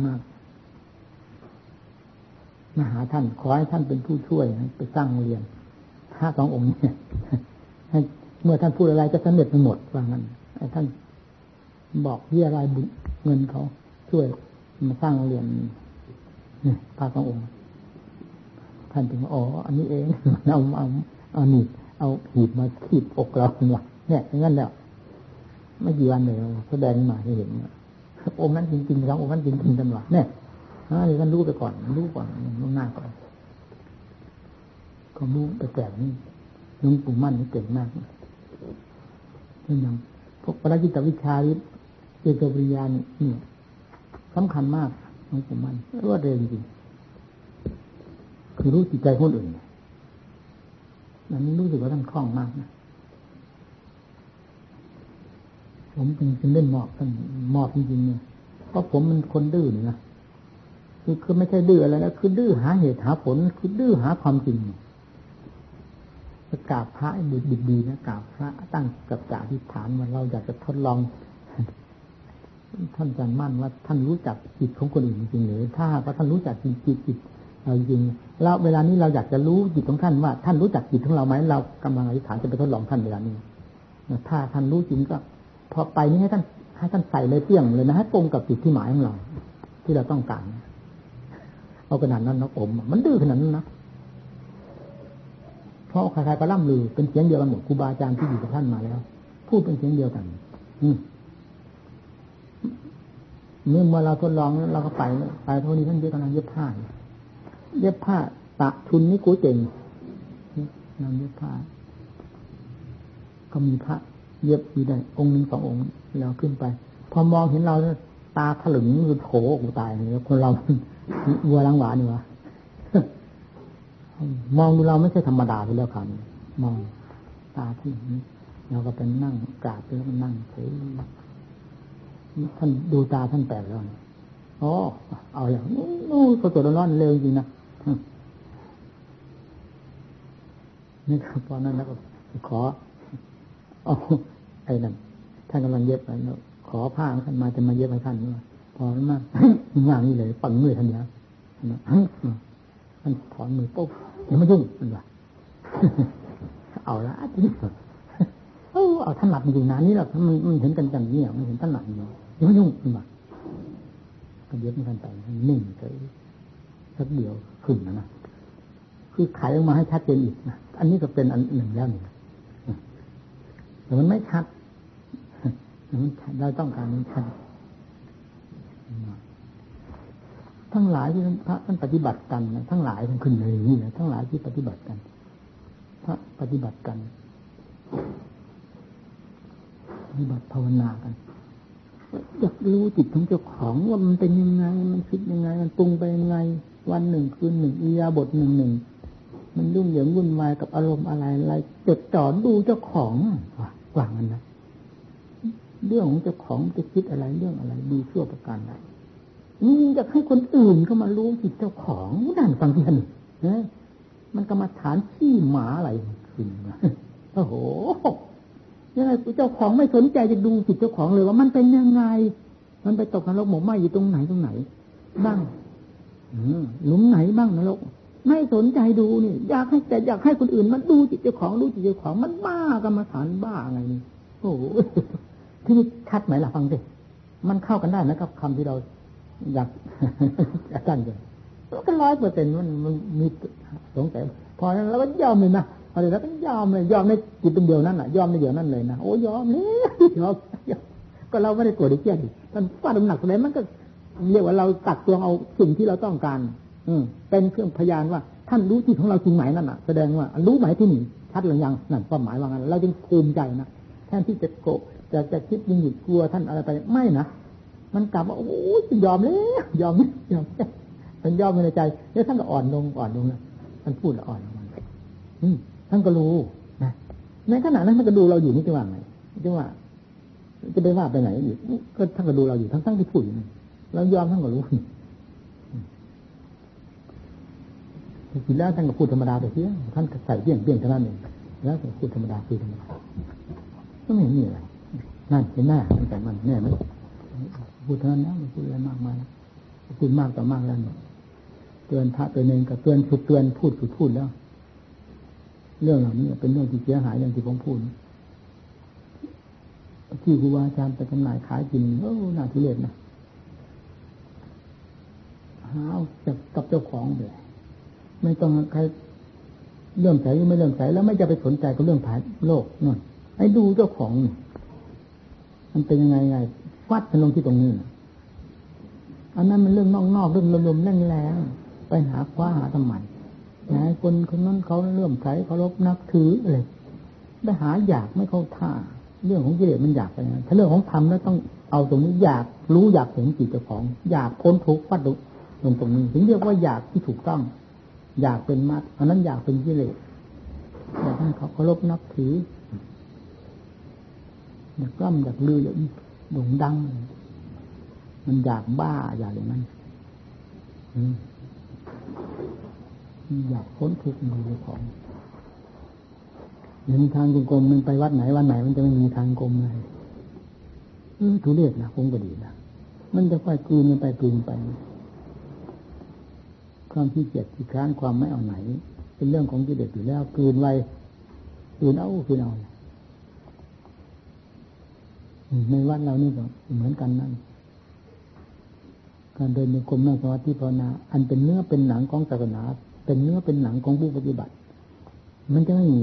มาหาท่านขอให้ท่านเป็นผู้ช่วยไปสร้างโรงเรียนสององค์เนี่ยให้เมื่อท่านพูดอะไรจะสำเร็จไปหมดว่างั้นท่านบอกวิทยาลัยเงินเขาช่วยมาสร้างโรงเรียนเนี่ยพระสององค์ท่านถึงอ๋ออันนี้เองเอานี่เอาหีบมาขีบอกเราเป็นหลักเนี่ยอย่างนั้นแล้วไม่กี่วันเลยแสดงมาให้เห็นองค์นั้นจริงๆครับองค์นั้นจริงๆจังหวะเนี่ยนี่ท่านรู้ไปก่อนรู้ก่อนล่วงหน้าก่อนก็รู้ไปแก่นี่หลวงปู่มั่นนี่เก่งมากนี่อย่างพวกปริจิตวิชาหรือเจโตปริญญานี่สำคัญมากหลวงปู่มั่นรวดเร็วจริงคือรู้จิตใจคนอื่นนั้นรู้สึกว่าท่านคล่องมากนะผมจึงเล่นมอบท่านมอบจริงๆเนี่ยเพราะผมมันคนดื้อนะคือไม่ใช่ดื้ออะไรนะคือดื้อหาเหตุหาผลคือดื้อหาความจริงจะกราบพระดีๆนะกราบพระตั้งกับจ่าที่ฐานว่าเราอยากจะทดลองท่านอาจารย์มั่นว่าท่านรู้จักจิตของคนอื่นจริงๆหรือถ้าว่าท่านรู้จักจิตเราจริงแล้วเวลานี้เราอยากจะรู้จิตของท่านว่าท่านรู้จักจิตของเราไหมเรากำลังอธิษฐานจะไปทดลองท่านเวลานี้ถ้าท่านรู้จริงก็พอไปนี้ให้ท่านใส่เลยเปี้ยงเลยนะให้ตรงกับจิตที่หมายของเราที่เราต้องการเอาขนาดนั้นนะผมมันดื้อขนาดนั้นนะเพราะใครๆก็ล่ำลือเป็นเสียงเดียวกันหมดครูบาอาจารย์ที่อยู่กับท่านมาแล้วพูดเป็นเสียงเดียวกันเมื่อเราทดลองเราก็ไปเท่านี้ท่านกำลังเย็บผ้าตะทุนนี่กูเจ๋งนั่งเย็บผ้าก็มีพระเย็บอยู่ได้องค์หนึ่งสององค์เราขึ้นไปพอมองเห็นเราตาถลึงคือโถกูตายเลยคนเราวัวล้างหวานี่วะมองดูเราไม่ใช่ธรรมดาไปแล้วครับมองตาที่เราก็เป็นนั่งกราบแล้วก็นั่งเฉยท่านดูตาท่านแปลกแล้วอ๋อเอาอย่างนู้นตัวร้อนเร็วจริงนะนี่ครับตอนนั้นแล้วก็ขอเอาไอ้นั่นท่านกำลังเย็บแล้วขอผ้าท่านมาจะมาเย็บให้ท่านด้วยพอมากว่างนี่เลยปังมือท่านเนี่ยท่านถอนมือปุ๊บอย่ามายุ่งมันว่าเอาละทีนี้เอาท่านหลับจริงๆนะนี่แหละมันเห็นกันจังเนี่ยมันเห็นท่านหลับอยู่อย่ามายุ่งมันว่าก็เย็บให้ท่านไปนิ่งเลยสักเดียวขึ้นนะคือขายออกมาให้ชัดเจนอีกนะอันนี้ก็เป็นอันหนึ่งแล้วนี่แต่มันไม่ชัดเราต้องการมันชัดทั้งหลายที่พระท่านปฏิบัติกันนะทั้งหลายทั้งขึ้นเลยนี่นะทั้งหลายที่ปฏิบัติกันพระปฏิบัติกันปฏิบัติภาวนากันอยากรู้จิตของเจ้าของว่ามันเป็นยังไงมันคิดยังไงมันปรุงไปยังไงวันหนึ่งคืนหนึ่งอิริยาบถหนึ่งมันยุ่งเหยิงวุ่นวายกับอารมณ์อะไรจดจ่อดูเจ้าของกว่ามันนะเรื่องของเจ้าของจะคิดอะไรเรื่องอะไรดีชั่วประการใดอยากให้คนอื่นเข้ามารู้จิตเจ้าของนั่นฟังที่นี่มันกรรมฐานขี้หมาอะไรขึ้นมาโอ้โหยังไงเจ้าของไม่สนใจจะดูจิตเจ้าของเลยว่ามันเป็นยังไงมันไปตกนรกหมกไหม้อยู่ตรงไหนบ้างหลุมไหนบ้างนรกไม่สนใจดูนี่อยากให้คนอื่นมันดูจิตเจ้าของรู้จิตเจ้าของมันบ้ากรรมฐานบ้าไงนี่โอ้โหที่นี่ชัดไหมล่ะฟังสิมันเข้ากันได้นะครับคำที่เราอยากตั้งใจก็100%มันมีสงสัยพอแล้วก็ยอมเลยนะพอแล้วก็ยอมเลยยอมในจิตเดียวนั่นแหละยอมในเดียวนั่นเลยนะโอ้ยอมเลยยอมก็เราไม่ได้โกรธได้เกลียดดิมันฟาดหนักเลยมันก็เรียกว่าเราตัดตวงเอาสิ่งที่เราต้องการเป็นเครื่องพยานว่าท่านรู้จิตของเราจริงไหมนั่นน่ะแสดงว่ารู้ไหมที่นี่ชัดหรือยังนั่นความหมายว่างั้นเราจึงภูมิใจนะแทนที่จะโกรธจะคิดยิ่งหยุดกลัวท่านอะไรไปไม่นะมันกลับว่าโอ้ยยอมเลยยอมมันยอมในใจแล้วท่านก็อ่อนลงนะท่านพูดแล้วอ่อนลงท่านก็รู้นะในขณะนั้นท่านก็ดูเราอยู่นี่จะว่าไงจะว่าจะไปว่าไปไหนอีกก็ท่านก็ดูเราอยู่ทั้งที่พูดอยู่เรายอมท่านก็รู้ทีแล้วท่านก็พูดธรรมดาไปเพี้ยท่านใส่เพี้ยงเท่านั้นเองแล้วก็พูดธรรมดาก็ไม่เห็นมีอะไรนั่นเห็นหน้าแต่มันแน่ไหมพูดเท่านั้นนะไม่พูดอะไรมากมายพูดมากต่อมากแล้วเตือนพระตัวหนึ่งกับเตือนคือเตือนพูดคือพูดแล้วเรื่องเหล่านี้เป็นเรื่องที่เสียหายอย่างที่ผมพูดที่ครูบาอาจารย์ไปจำหน่ายขายกินน่าทุเรศนะหาจากกับเจ้าของเลยไม่ต้องใครเรื่องใสหรือไม่เรื่องใสแล้วไม่จะไปสนใจกับเรื่องภายโลกนั่นให้ดูเจ้าของมันเป็นยังไงฟัดกันลงที่ตรงนี้อันนั้นมันเรื่องนอกๆเรื่องลมๆแรงๆไปหาคว้าหาทำไมคนนั้นเขาเลื่อมใสเคารพนับถืออะไรไปหาอยากไม่เข้าท่าเรื่องของกิเลสมันอยากไปนะถ้าเรื่องของธรรมแล้วต้องเอาตรงนี้อยากรู้อยากเห็นจิตเจ้าของอยากพ้นทุกข์ฟัดลงตรงนี้ถึงเรียกว่าอยากที่ถูกต้องอยากเป็นมรรคอันนั้นอยากเป็นกิเลสอยากให้เขาเคารพนับถืออยากกล้ำอยากลืออยากโด่งดังมันอยากบ้าอย่างนั้นอยากพ้นทุกข์ในเรื่องของเห็นทางจงกรมมันไปวัดไหนวันไหนมันจะไม่มีทางกรมเลยทุเรศนะคงก็ดีนะมันจะค่อยกลืนกันไปกลืนไปความขี้เกียจขี้คร้านความไม่เอาไหนเป็นเรื่องของกิเลสอยู่แล้วกลืนไว้กลืนเอาในวัดเรานี่ก็เหมือนกันนั่นการเดินในกรมนั่งสมาธิภาวนาอันเป็นเนื้อเป็นหนังของศาสนาเป็นเนื้อเป็นหนังของผู้ปฏิบัติมันจะไม่มี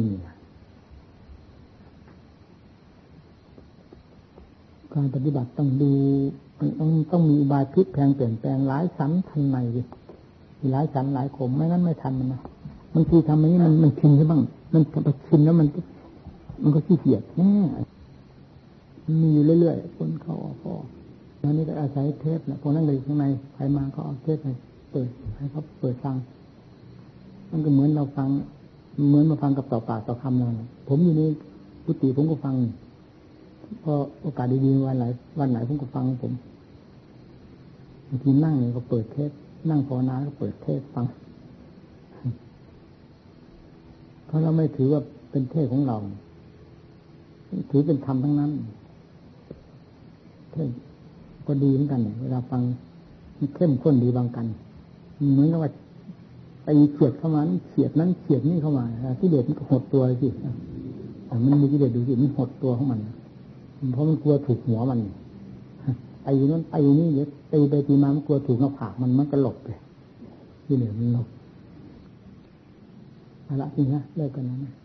การปฏิบัติต้องดูต้องมีอุบายพลิกแพลงเปลี่ยนแปลงหลายชั้นทันในหลายชั้นหลายขมไม่งั้นไม่ทันมันนะบางทีทำอย่างนี้มันชินใช่บ้างมันไปชินแล้วมันก็ขี้เกียจแน่มีอยู่เรื่อยๆคนเข้าออกตอนนี้ก็อาศัยเทปนะพวกนั้นเลยข้างในใครมาก็เอาเทปให้เปิดให้เขาเปิดฟังมันก็เหมือนเราฟังเหมือนมาฟังกับต่อปากต่อคำเราผมอยู่ในกุฏิผมก็ฟังพอโอกาสดีๆวันไหนผมก็ฟังผมบางทีนั่งก็เปิดเทปนั่งภาวนาก็เปิดเทปฟังเพราะเราไม่ถือว่าเป็นเทศของเราถือเป็นธรรมทั้งนั้นเทศก็ดีเหมือนกันเวลาฟังเข้มข้นดีบางกันเหมือนกับว่าไปเฉียดเข้ามาเฉียดนั้นเฉียดนี่เข้ามาที่เด็ดมันก็หดตัวสิแต่มันมีที่เด็ดดูสิมันหดตัวของมันเพราะมันกลัวถูกหัวมันไอ้นั้นไอ้นี่เยอะตีไปตีมามันกลัวถูกหน้าผากมันก็หลบเลยที่เด็ดมันหลบเอาละจริงนะเลิกกันนะ